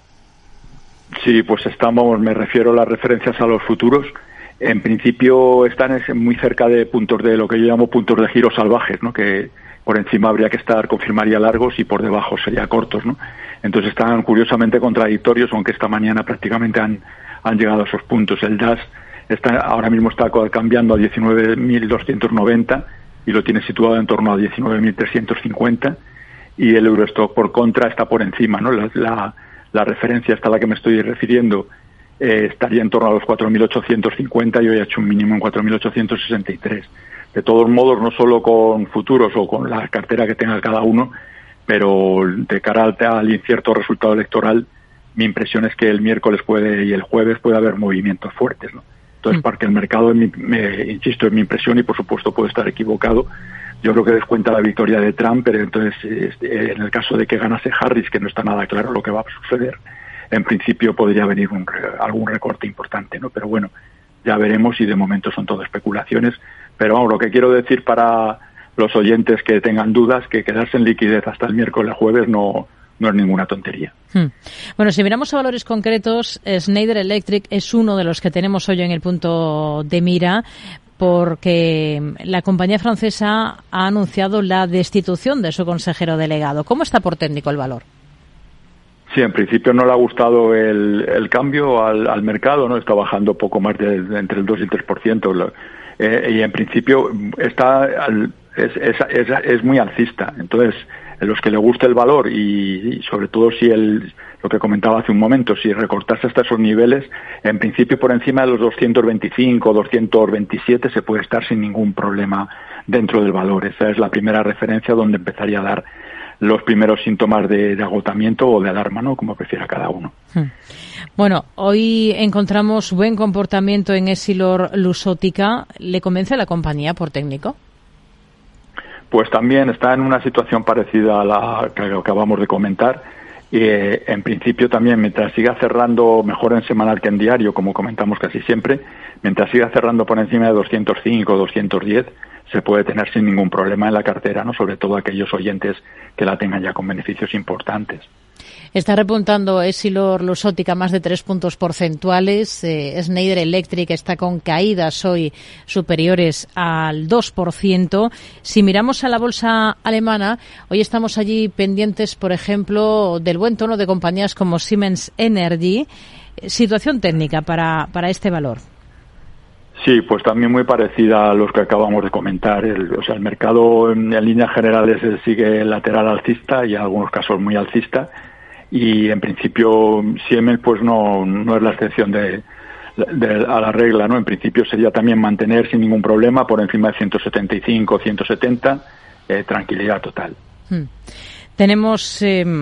Sí, pues estamos, me refiero a las referencias a los futuros. En principio están muy cerca de puntos de lo que yo llamo puntos de giro salvajes, ¿no? Que por encima habría que estar, confirmaría largos y por debajo sería cortos, ¿no? Entonces están curiosamente contradictorios, aunque esta mañana prácticamente han han llegado a esos puntos. El DAX está ahora mismo está cambiando a diecinueve mil doscientos noventa y lo tiene situado en torno a diecinueve mil trescientos cincuenta, y el Eurostoxx por contra está por encima, ¿no? La, la, la referencia hasta la que me estoy refiriendo eh, estaría en torno a los cuatro mil ochocientos cincuenta y hoy ha hecho un mínimo en cuatro mil ochocientos sesenta y tres. De todos modos, no solo con futuros o con la cartera que tenga cada uno, pero de cara al, al incierto resultado electoral, mi impresión es que el miércoles puede y el jueves puede haber movimientos fuertes, ¿no? Entonces, para que el mercado, me, me, insisto, es mi impresión y por supuesto puedo estar equivocado. Yo creo que descuenta la victoria de Trump, pero entonces este, en el caso de que ganase Harris, que no está nada claro lo que va a suceder, en principio podría venir un, algún recorte importante, ¿no? Pero bueno, ya veremos y de momento son todo especulaciones. Pero vamos, lo que quiero decir para los oyentes que tengan dudas, que quedarse en liquidez hasta el miércoles jueves no no es ninguna tontería. Hmm. Bueno, si miramos a valores concretos, Schneider Electric es uno de los que tenemos hoy en el punto de mira, porque la compañía francesa ha anunciado la destitución de su consejero delegado. ¿Cómo está por técnico el valor? Sí, en principio no le ha gustado el, el cambio al, al mercado, ¿no? Está bajando poco más de, de entre el dos y el tres por ciento. Eh, y en principio está al, es, es, es, es muy alcista. Entonces, los que le guste el valor y, y sobre todo si el, lo que comentaba hace un momento, si recortarse hasta esos niveles, en principio por encima de los doscientos veinticinco, doscientos veintisiete se puede estar sin ningún problema dentro del valor. Esa es la primera referencia donde empezaría a dar los primeros síntomas de, de agotamiento o de alarma, ¿no? Como prefiera cada uno. Hmm. Bueno, hoy encontramos buen comportamiento en Essilor-Luxottica. ¿Le convence la compañía por técnico? Pues también está en una situación parecida a la que acabamos de comentar. Eh, en principio también, mientras siga cerrando mejor en semanal que en diario, como comentamos casi siempre, mientras siga cerrando por encima de doscientos cinco, doscientos diez, se puede tener sin ningún problema en la cartera, ¿no? Sobre todo aquellos oyentes que la tengan ya con beneficios importantes. Está repuntando Essilor-Luxottica más de tres puntos porcentuales. Eh, Schneider Electric está con caídas hoy superiores al dos por ciento. Si miramos a la bolsa alemana, hoy estamos allí pendientes, por ejemplo, del buen tono de compañías como Siemens Energy. Situación técnica para, para este valor. Sí, pues también muy parecida a los que acabamos de comentar. El, o sea, el mercado en, en líneas generales sigue lateral alcista y en algunos casos muy alcista. Y en principio Siemens pues no no es la excepción de, de a la regla, ¿no? En principio sería también mantener sin ningún problema por encima de ciento setenta y cinco, ciento setenta, eh, tranquilidad total. Hmm. Tenemos eh,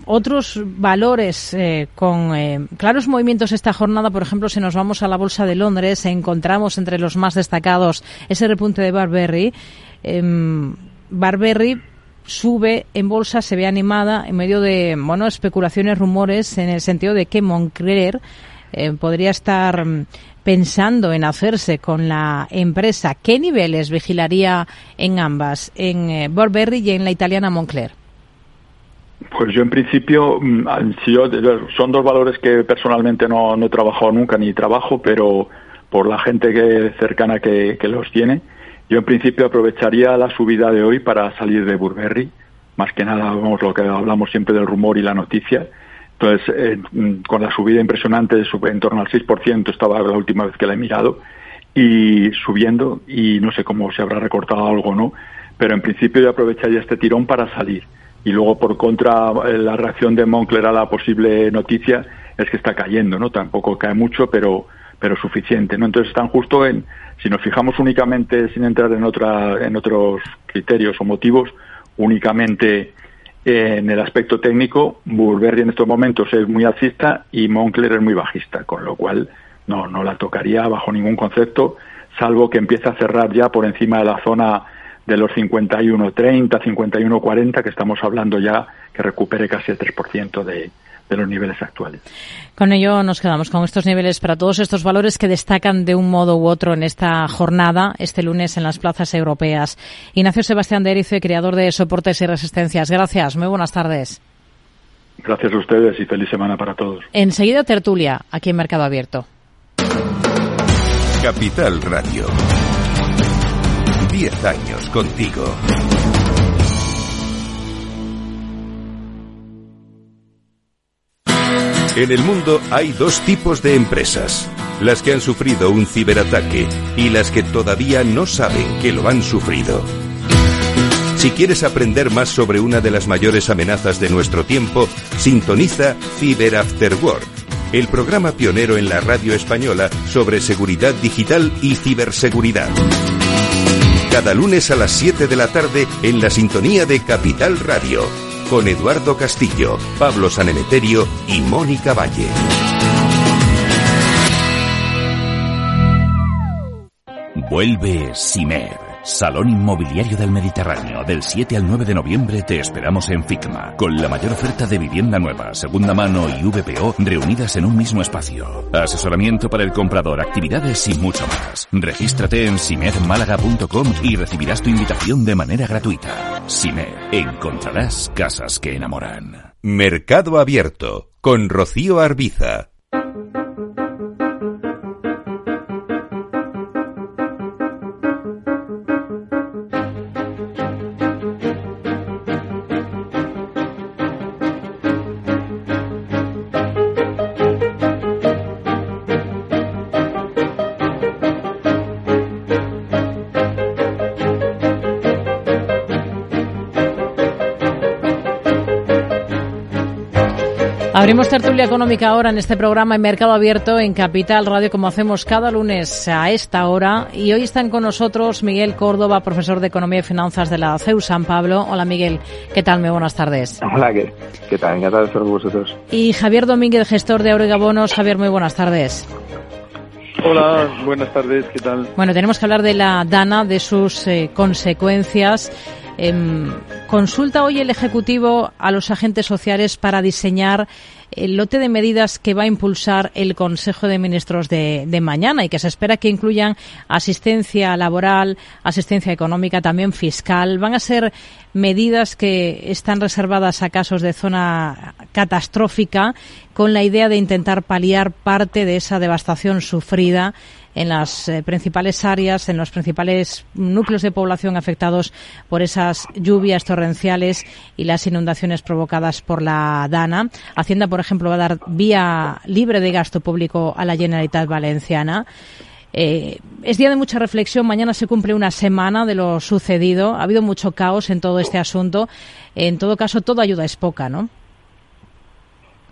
otros valores eh, con eh, claros movimientos esta jornada. Por ejemplo, si nos vamos a la Bolsa de Londres, encontramos entre los más destacados ese repunte de Burberry. Eh, Burberry sube en bolsa, se ve animada en medio de bueno especulaciones, rumores, en el sentido de que Moncler eh, podría estar pensando en hacerse con la empresa. ¿Qué niveles vigilaría en ambas, en eh, Burberry y en la italiana Moncler? Pues yo en principio, si yo, son dos valores que personalmente no, no he trabajado nunca ni trabajo, pero por la gente que cercana que, que los tiene, yo en principio aprovecharía la subida de hoy para salir de Burberry, más que nada vamos lo que hablamos siempre del rumor y la noticia. Entonces, eh, con la subida impresionante de en torno al seis por ciento estaba la última vez que la he mirado, y subiendo, y no sé cómo se habrá recortado algo o no, pero en principio yo aprovecharía este tirón para salir. Y luego, por contra, la reacción de Moncler a la posible noticia es que está cayendo, ¿no? Tampoco cae mucho, pero pero suficiente, ¿no? Entonces están justo en, si nos fijamos únicamente, sin entrar en otra en otros criterios o motivos, únicamente en el aspecto técnico, Burberry en estos momentos es muy alcista y Moncler es muy bajista, con lo cual no no la tocaría bajo ningún concepto, salvo que empiece a cerrar ya por encima de la zona de los cincuenta y uno treinta, cincuenta y uno cuarenta, que estamos hablando ya que recupere casi el tres por ciento de, de los niveles actuales. Con ello nos quedamos con estos niveles para todos estos valores que destacan de un modo u otro en esta jornada, este lunes en las plazas europeas. Ignacio Sebastián de Erice, creador de Soportes y Resistencias. Gracias, muy buenas tardes. Gracias a ustedes y feliz semana para todos. Enseguida tertulia, aquí en Mercado Abierto. Capital Radio. Diez años contigo. En el mundo hay dos tipos de empresas: las que han sufrido un ciberataque y las que todavía no saben que lo han sufrido. Si quieres aprender más sobre una de las mayores amenazas de nuestro tiempo, sintoniza Cyber After Work, el programa pionero en la radio española sobre seguridad digital y ciberseguridad. Cada lunes a las siete de la tarde en la sintonía de Capital Radio, con Eduardo Castillo, Pablo Sanemeterio y Mónica Valle. Vuelve Simer, Salón Inmobiliario del Mediterráneo. Del siete al nueve de noviembre te esperamos en Ficma, con la mayor oferta de vivienda nueva, segunda mano y V P O reunidas en un mismo espacio. Asesoramiento para el comprador, actividades y mucho más. Regístrate en simer málaga punto com y recibirás tu invitación de manera gratuita. Simer, encontrarás casas que enamoran. Mercado Abierto, con Rocío Arbiza. Abrimos tertulia económica ahora en este programa en Mercado Abierto en Capital Radio, como hacemos cada lunes a esta hora. Y hoy están con nosotros Miguel Córdoba, profesor de Economía y Finanzas de la C E U San Pablo. Hola Miguel, ¿qué tal? Muy buenas tardes. Hola, ¿qué, qué tal? Encantado de estar con vosotros. Y Javier Domínguez, gestor de Aurega Bonos. Javier, muy buenas tardes. Hola, buenas tardes, ¿qué tal? Bueno, tenemos que hablar de la DANA, de sus eh, consecuencias. Eh, consulta hoy el Ejecutivo a los agentes sociales para diseñar el lote de medidas que va a impulsar el Consejo de Ministros de, de mañana y que se espera que incluyan asistencia laboral, asistencia económica, también fiscal. Van a ser medidas que están reservadas a casos de zona catastrófica, con la idea de intentar paliar parte de esa devastación sufrida en las eh, principales áreas, en los principales núcleos de población afectados por esas lluvias torrenciales y las inundaciones provocadas por la DANA. Hacienda, por ejemplo, va a dar vía libre de gasto público a la Generalitat Valenciana. Eh, es día de mucha reflexión. Mañana se cumple una semana de lo sucedido. Ha habido mucho caos en todo este asunto. En todo caso, toda ayuda es poca, ¿no?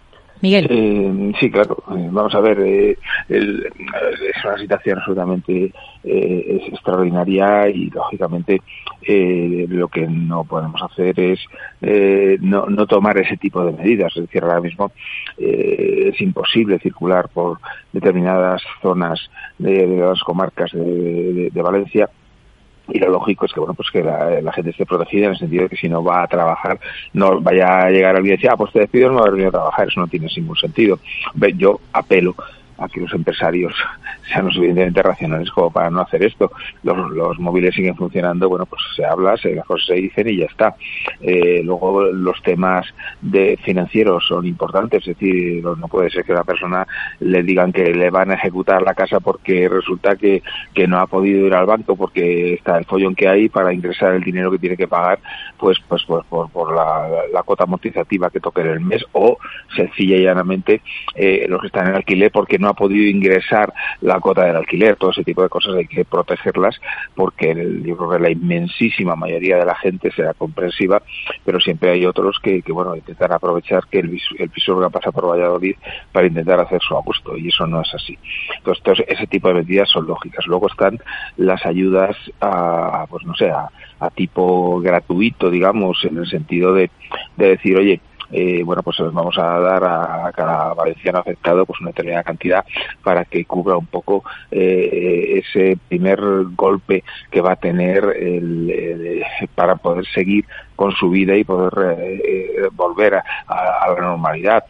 Miguel. Eh, sí, claro. Eh, vamos a ver, eh, el, es una situación absolutamente eh, es extraordinaria y, lógicamente, eh, lo que no podemos hacer es eh, no, no tomar ese tipo de medidas. Es decir, ahora mismo eh, es imposible circular por determinadas zonas de, de las comarcas de, de, de Valencia. Y lo lógico es que, bueno, pues que la, la gente esté protegida, en el sentido de que si no va a trabajar, no vaya a llegar alguien y decir, ah, pues te despido, no va a venir a trabajar. Eso no tiene ningún sentido. Yo apelo a que los empresarios sean lo suficientemente racionales como para no hacer esto. Los, los móviles siguen funcionando, bueno, pues se habla, se, las cosas se dicen y ya está. Eh, luego los temas de financieros son importantes, es decir, no puede ser que a una persona le digan que le van a ejecutar la casa porque resulta que, que no ha podido ir al banco porque está el follón que hay para ingresar el dinero que tiene que pagar, pues pues, pues por, por la, la cuota amortizativa que toque en el mes, o sencilla y llanamente eh, los que están en alquiler porque no ha podido ingresar la cuota del alquiler. Todo ese tipo de cosas hay que protegerlas, porque el, yo creo que la inmensísima mayoría de la gente será comprensiva, pero siempre hay otros que, que bueno, intentan aprovechar que el, el Pisuerga pasa por Valladolid para intentar hacer su agosto, y eso no es así. Entonces, entonces ese tipo de medidas son lógicas. Luego están las ayudas a, pues no sé, a, a tipo gratuito, digamos, en el sentido de, de decir, oye, Eh, bueno, pues vamos a dar a, a cada valenciano afectado pues una determinada cantidad para que cubra un poco eh, ese primer golpe que va a tener el, el, para poder seguir con su vida y poder eh, volver a, a, a la normalidad.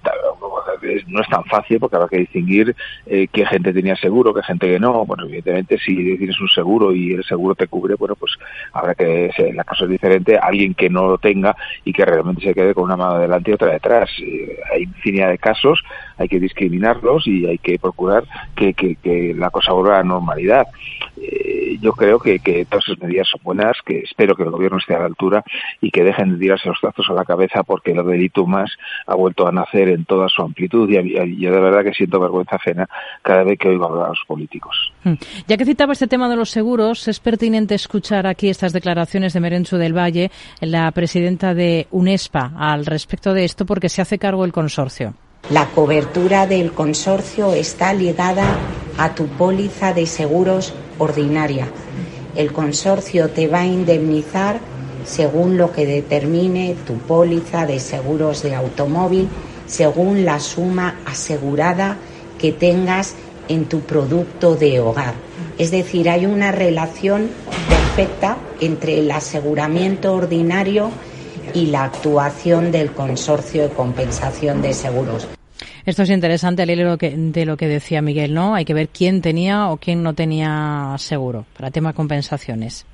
No es tan fácil porque habrá que distinguir eh, qué gente tenía seguro, qué gente que no. Bueno, evidentemente, si tienes un seguro y el seguro te cubre, bueno, pues habrá que, la cosa es diferente, alguien que no lo tenga y que realmente se quede con una mano delante y otra detrás. Eh, hay infinidad de casos, hay que discriminarlos y hay que procurar que, que, que la cosa vuelva a la normalidad. Eh, yo creo que, que todas esas medidas son buenas, que espero que el gobierno esté a la altura y que dejen de tirarse los trazos a la cabeza, porque el delito más ha vuelto a nacer en toda su amplitud, y yo de verdad que siento vergüenza ajena cada vez que oigo hablar a los políticos. Ya que citaba este tema de los seguros, es pertinente escuchar aquí estas declaraciones de Merenchu del Valle, la presidenta de UNESPA, al respecto de esto, porque se hace cargo el consorcio. La cobertura del consorcio está ligada a tu póliza de seguros ordinaria. El consorcio te va a indemnizar según lo que determine tu póliza de seguros de automóvil, según la suma asegurada que tengas en tu producto de hogar. Es decir, hay una relación perfecta entre el aseguramiento ordinario y la actuación del consorcio de compensación de seguros. Esto es interesante al hilo de lo que decía Miguel, ¿no? Hay que ver quién tenía o quién no tenía seguro para el tema de compensaciones.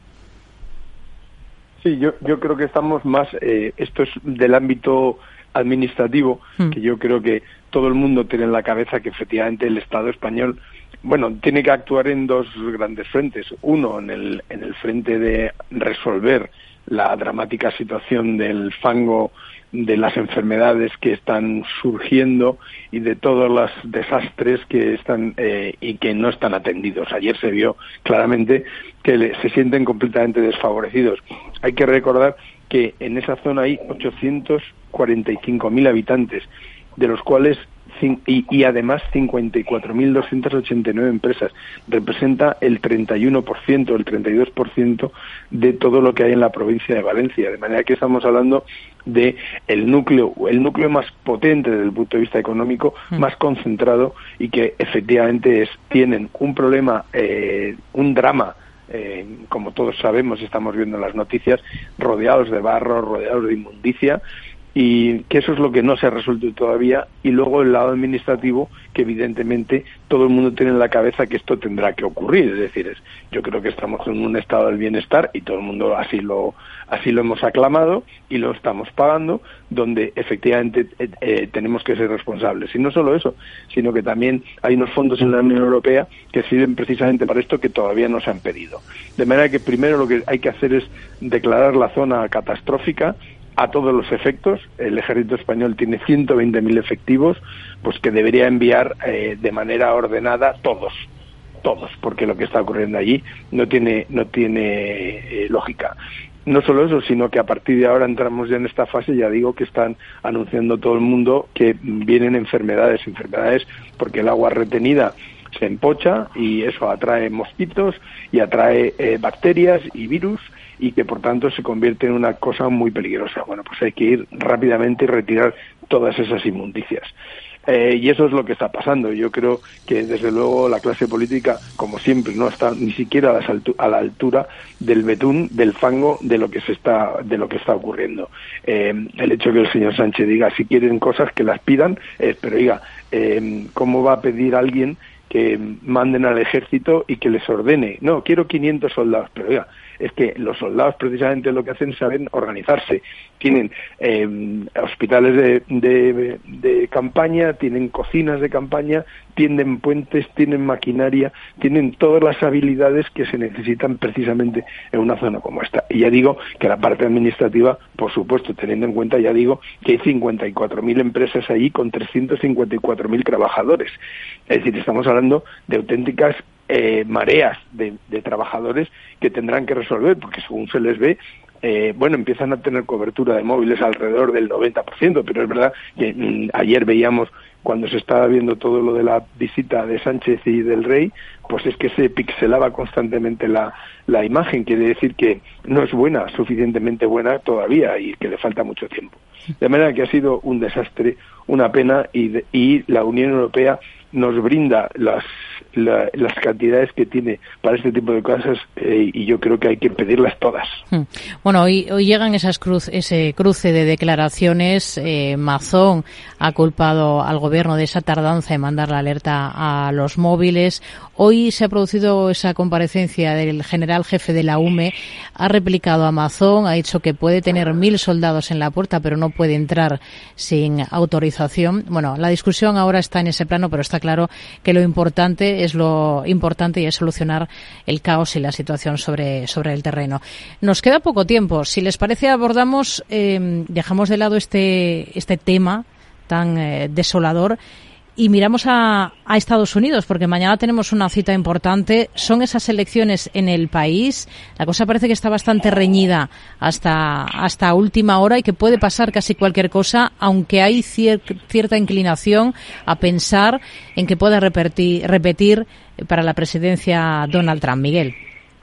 Sí, yo, yo creo que estamos más, eh, esto es del ámbito administrativo, hmm. que yo creo que todo el mundo tiene en la cabeza que efectivamente el Estado español, bueno, tiene que actuar en dos grandes frentes. Uno, en el, en el frente de resolver la dramática situación del fango, de las enfermedades que están surgiendo y de todos los desastres que están eh, y que no están atendidos. Ayer se vio claramente que le, se sienten completamente desfavorecidos. Hay que recordar que en esa zona hay ochocientos cuarenta y cinco mil habitantes, de los cuales y, y además cincuenta y cuatro mil doscientas ochenta y nueve empresas. Representa el treinta y uno por ciento, el treinta y dos por ciento de todo lo que hay en la provincia de Valencia. De manera que estamos hablando de el núcleo, el núcleo más potente desde el punto de vista económico, mm. más concentrado, y que efectivamente es, tienen un problema, eh, un drama, eh, como todos sabemos, estamos viendo en las noticias, rodeados de barro, rodeados de inmundicia, y que eso es lo que no se ha resuelto todavía. Y luego el lado administrativo, que evidentemente todo el mundo tiene en la cabeza que esto tendrá que ocurrir. Es decir, es, yo creo que estamos en un estado del bienestar y todo el mundo así lo así lo hemos aclamado y lo estamos pagando, donde efectivamente eh, eh, tenemos que ser responsables. Y no solo eso, sino que también hay unos fondos en la Unión Europea que sirven precisamente para esto, que todavía no se han pedido. De manera que primero lo que hay que hacer es declarar la zona catastrófica a todos los efectos. El ejército español tiene ciento veinte mil efectivos, pues que debería enviar eh, de manera ordenada todos, todos, porque lo que está ocurriendo allí no tiene no tiene eh, lógica. no solo eso, sino que a partir de ahora entramos ya en esta fase, ya digo que están anunciando todo el mundo que vienen enfermedades, enfermedades porque el agua retenida se empocha y eso atrae mosquitos y atrae eh, bacterias y virus y que por tanto se convierte en una cosa muy peligrosa. Bueno, pues hay que ir rápidamente y retirar todas esas inmundicias. Eh, y eso es lo que está pasando. Yo creo que desde luego la clase política, como siempre, no está ni siquiera a, las altu- a la altura del betún, del fango, de lo que se está, de lo que está ocurriendo. Eh, el hecho que el señor Sánchez diga si quieren cosas que las pidan, eh, pero diga, eh, ¿cómo va a pedir a alguien que manden al ejército y que les ordene? No, quiero quinientos soldados, pero oiga, es que los soldados precisamente lo que hacen es saber organizarse. Tienen eh, hospitales de, de, de campaña, tienen cocinas de campaña, tienen puentes, tienen maquinaria, tienen todas las habilidades que se necesitan precisamente en una zona como esta. Y ya digo que la parte administrativa, por supuesto, teniendo en cuenta, ya digo, que hay cincuenta y cuatro mil empresas allí con trescientos cincuenta y cuatro mil trabajadores. Es decir, estamos hablando de auténticas Eh, mareas de, de trabajadores que tendrán que resolver, porque según se les ve, eh, bueno, empiezan a tener cobertura de móviles alrededor del noventa por ciento, pero es verdad que mmm, ayer veíamos, cuando se estaba viendo todo lo de la visita de Sánchez y del Rey, pues es que se pixelaba constantemente la, la imagen, quiere decir que no es buena, suficientemente buena todavía y que le falta mucho tiempo. De manera que ha sido un desastre, una pena, y, de, y la Unión Europea nos brinda las, la, las cantidades que tiene para este tipo de cosas eh, y yo creo que hay que pedirlas todas. Bueno, hoy, hoy llegan esas cruz, ese cruce de declaraciones. Eh, Mazón ha culpado al gobierno de esa tardanza en mandar la alerta a los móviles. Hoy se ha producido esa comparecencia del general jefe de la U M E. Ha replicado a Mazón, ha dicho que puede tener mil soldados en la puerta, pero no puede entrar sin autorización. Bueno, la discusión ahora está en ese plano, pero está claro que lo importante es lo importante y es solucionar el caos y la situación sobre, sobre el terreno. Nos queda poco tiempo. Si les parece, abordamos, eh, dejamos de lado este, este tema tan eh, desolador y miramos a, a Estados Unidos, porque mañana tenemos una cita importante. Son esas elecciones en el país. La cosa parece que está bastante reñida hasta, hasta última hora y que puede pasar casi cualquier cosa, aunque hay cier- cierta inclinación a pensar en que pueda repetir, repetir para la presidencia Donald Trump. Miguel.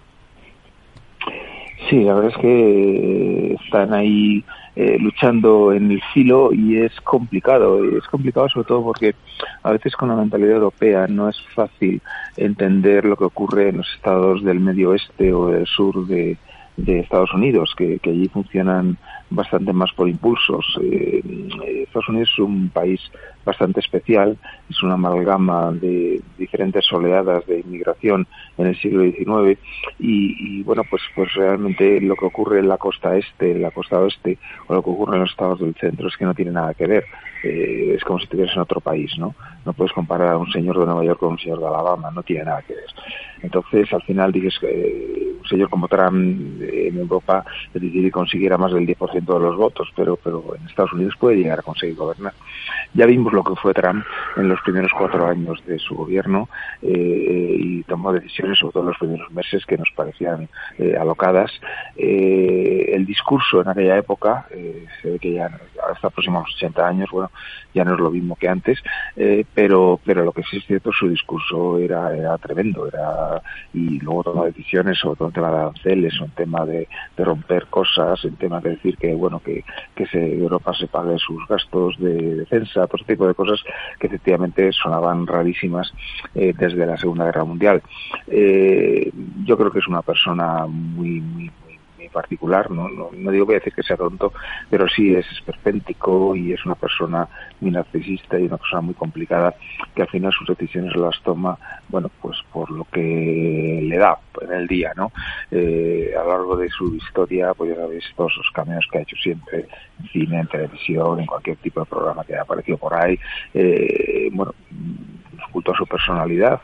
Sí, la verdad es que están ahí eh, luchando en el filo y es complicado. Es complicado sobre todo porque a veces con la mentalidad europea no es fácil entender lo que ocurre en los estados del medio oeste o del sur de, de Estados Unidos, que, que allí funcionan bastante más por impulsos. Eh, Estados Unidos es un país bastante especial, es una amalgama de diferentes oleadas de inmigración en el siglo diecinueve y, y bueno, pues pues realmente lo que ocurre en la costa este, en la costa oeste o lo que ocurre en los estados del centro es que no tiene nada que ver. Eh, es como si estuvieras en otro país, ¿no? No puedes comparar a un señor de Nueva York con un señor de Alabama, no tiene nada que ver. Entonces, al final dices que eh, un señor como Trump eh, en Europa es difícil que consiguiera más del diez por ciento de los votos, pero pero en Estados Unidos puede llegar a conseguir gobernar. Ya vimos lo que fue Trump en los primeros cuatro años de su gobierno eh, y tomó decisiones, sobre todo en los primeros meses, que nos parecían eh, alocadas. Eh, el discurso en aquella época, eh, se ve que ya hasta próximos ochenta años, bueno, ya no es lo mismo que antes, eh, pero pero lo que sí es cierto, su discurso era, era tremendo, era y luego tomó decisiones sobre todo un tema de aranceles, un tema de, de romper cosas, un tema de decir que bueno que, que se, Europa se pague sus gastos de defensa, todo ese tipo de cosas que efectivamente sonaban rarísimas eh, desde la Segunda Guerra Mundial. Eh, yo creo que es una persona muy muy particular, no, no, no digo voy a decir que sea tonto, pero sí es esperpéntico y es una persona muy narcisista y una persona muy complicada que al final sus decisiones las toma, bueno, pues por lo que le da en el día, ¿no? Eh, a lo largo de su historia, pues ya sabéis todos los cameos que ha hecho siempre en cine, en televisión, en cualquier tipo de programa que haya aparecido por ahí, eh, bueno, ocultó su personalidad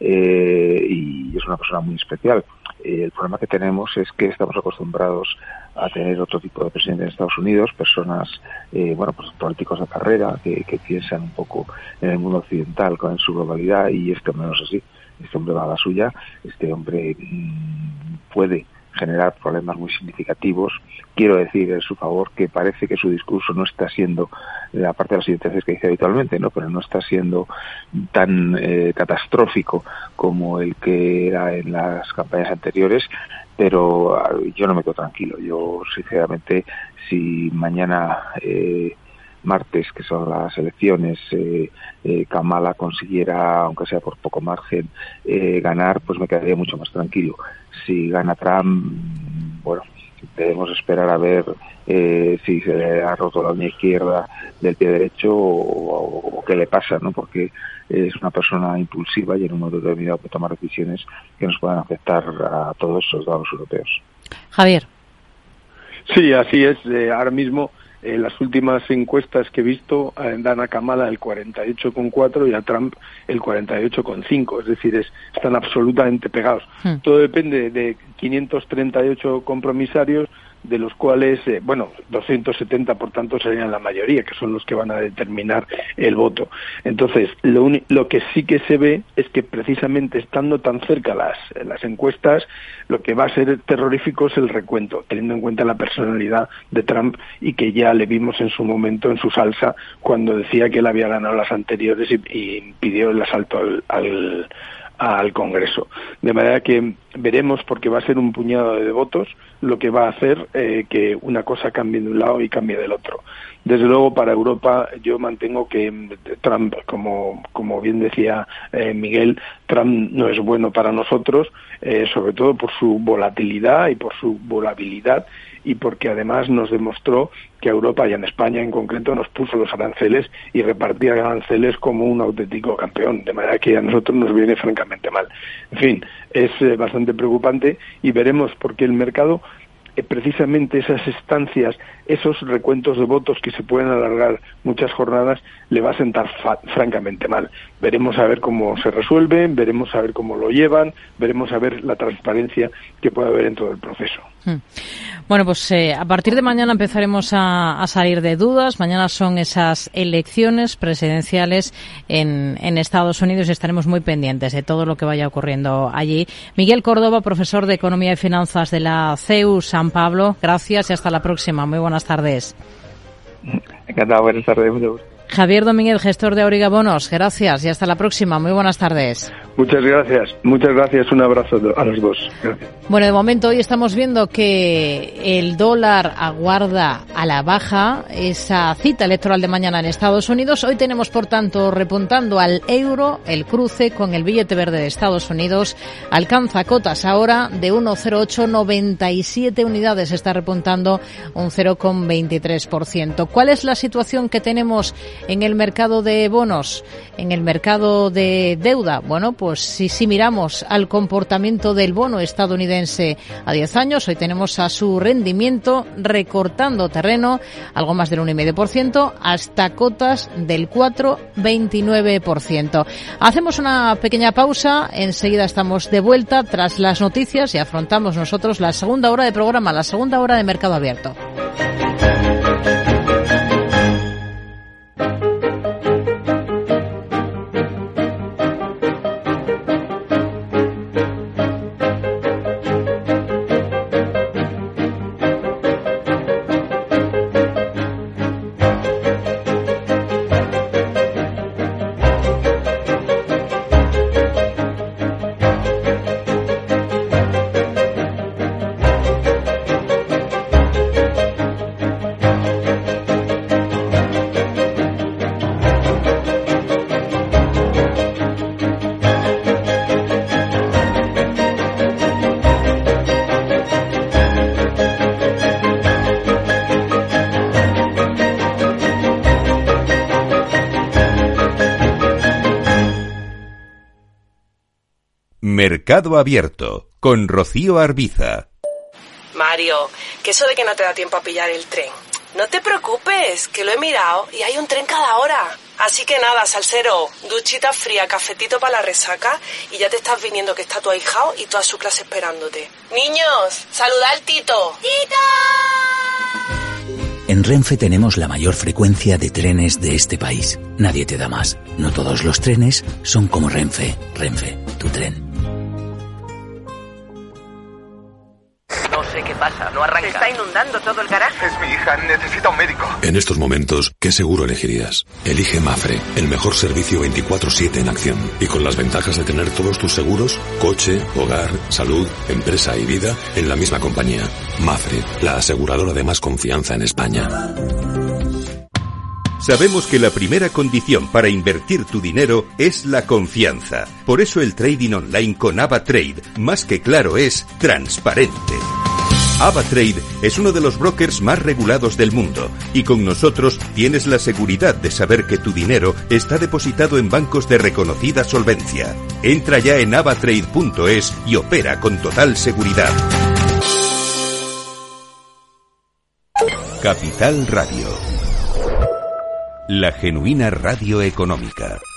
eh, y es una persona muy especial. Eh, el problema que tenemos es que estamos acostumbrados a tener otro tipo de presidentes en Estados Unidos, personas, eh, bueno, pues políticos de carrera que, que piensan un poco en el mundo occidental con su globalidad y este hombre no es así. Este hombre va a la suya, este hombre mmm, puede generar problemas muy significativos. Quiero decir en su favor que parece que su discurso no está siendo, aparte de las ideas que dice habitualmente, ¿no? Pero no está siendo tan eh, catastrófico como el que era en las campañas anteriores, pero yo no me quedo tranquilo. Yo, sinceramente, si mañana eh, martes, que son las elecciones, eh, eh, Kamala consiguiera, aunque sea por poco margen, eh, ganar, pues me quedaría mucho más tranquilo. Si gana Trump, bueno, debemos esperar a ver eh, si se le ha roto la uña izquierda del pie derecho o, o, o qué le pasa, ¿no? Porque es una persona impulsiva y en un momento determinado puede tomar decisiones que nos puedan afectar a todos los ciudadanos europeos. Javier. Sí, así es. Eh, ahora mismo Eh, las últimas encuestas que he visto eh, dan a Kamala el cuarenta y ocho coma cuatro y a Trump el cuarenta y ocho coma cinco, es decir, es, están absolutamente pegados. Hmm. Todo depende de quinientos treinta y ocho compromisarios, de los cuales, eh, bueno, doscientos setenta, por tanto, serían la mayoría, que son los que van a determinar el voto. Entonces, lo, uni- lo que sí que se ve es que precisamente estando tan cerca las, las encuestas, lo que va a ser terrorífico es el recuento, teniendo en cuenta la personalidad de Trump y que ya le vimos en su momento en su salsa cuando decía que él había ganado las anteriores y, y pidió el asalto al, al al Congreso. De manera que veremos, porque va a ser un puñado de votos lo que va a hacer eh, que una cosa cambie de un lado y cambie del otro. Desde luego, para Europa, yo mantengo que Trump, como, como bien decía eh, Miguel, Trump no es bueno para nosotros, eh, sobre todo por su volatilidad y por su volabilidad, y porque además nos demostró que a Europa, y en España en concreto, nos puso los aranceles y repartía aranceles como un auténtico campeón, de manera que a nosotros nos viene francamente mal. En fin, es eh, bastante preocupante y veremos, porque el mercado, eh, precisamente esas estancias, esos recuentos de votos que se pueden alargar muchas jornadas, le va a sentar fa- francamente mal. Veremos a ver cómo se resuelven, veremos a ver cómo lo llevan, veremos a ver la transparencia que puede haber en todo el proceso. Bueno, pues eh, a partir de mañana empezaremos a, a salir de dudas. Mañana son esas elecciones presidenciales en, en Estados Unidos y estaremos muy pendientes de todo lo que vaya ocurriendo allí. Miguel Córdoba, profesor de Economía y Finanzas de la C E U San Pablo, gracias y hasta la próxima. Muy buenas tardes. Encantado, buenas tardes. Mucho gusto. Javier Domínguez, gestor de Auriga Bonos, gracias y hasta la próxima. Muy buenas tardes. Muchas gracias, muchas gracias. Un abrazo a los dos. Gracias. Bueno, de momento hoy estamos viendo que el dólar aguarda a la baja esa cita electoral de mañana en Estados Unidos. Hoy tenemos, por tanto, repuntando al euro, el cruce con el billete verde de Estados Unidos alcanza cotas ahora de uno coma cero ocho noventa y siete unidades. Está repuntando un cero coma veintitrés por ciento. ¿Cuál es la situación que tenemos en el mercado de bonos, en el mercado de deuda? Bueno, pues si, si miramos al comportamiento del bono estadounidense a diez años, hoy tenemos a su rendimiento recortando terreno, algo más del uno coma cinco por ciento, hasta cotas del cuatro coma veintinueve por ciento. Hacemos una pequeña pausa, enseguida estamos de vuelta tras las noticias y afrontamos nosotros la segunda hora de programa, la segunda hora de Mercado Abierto. Mercado Abierto, con Rocío Arbiza. Mario, que eso de que no te da tiempo a pillar el tren. No te preocupes, que lo he mirado y hay un tren cada hora. Así que nada, salsero, duchita fría, cafetito para la resaca y ya te estás viniendo que está tu ahijao y toda su clase esperándote. Niños, saluda al Tito. ¡Tito! En Renfe tenemos la mayor frecuencia de trenes de este país. Nadie te da más. No todos los trenes son como Renfe. Renfe, tu tren. pasa? No arranca. Se está inundando todo el garaje. Es mi hija, necesita un médico. En estos momentos, ¿qué seguro elegirías? Elige Mafre, el mejor servicio veinticuatro siete en acción. Y con las ventajas de tener todos tus seguros, coche, hogar, salud, empresa y vida, en la misma compañía. Mafre, la aseguradora de más confianza en España. Sabemos que la primera condición para invertir tu dinero es la confianza. Por eso el trading online con AvaTrade, más que claro, es transparente. AvaTrade es uno de los brokers más regulados del mundo y con nosotros tienes la seguridad de saber que tu dinero está depositado en bancos de reconocida solvencia. Entra ya en avatrade punto es y opera con total seguridad. Capital Radio. La genuina radio económica.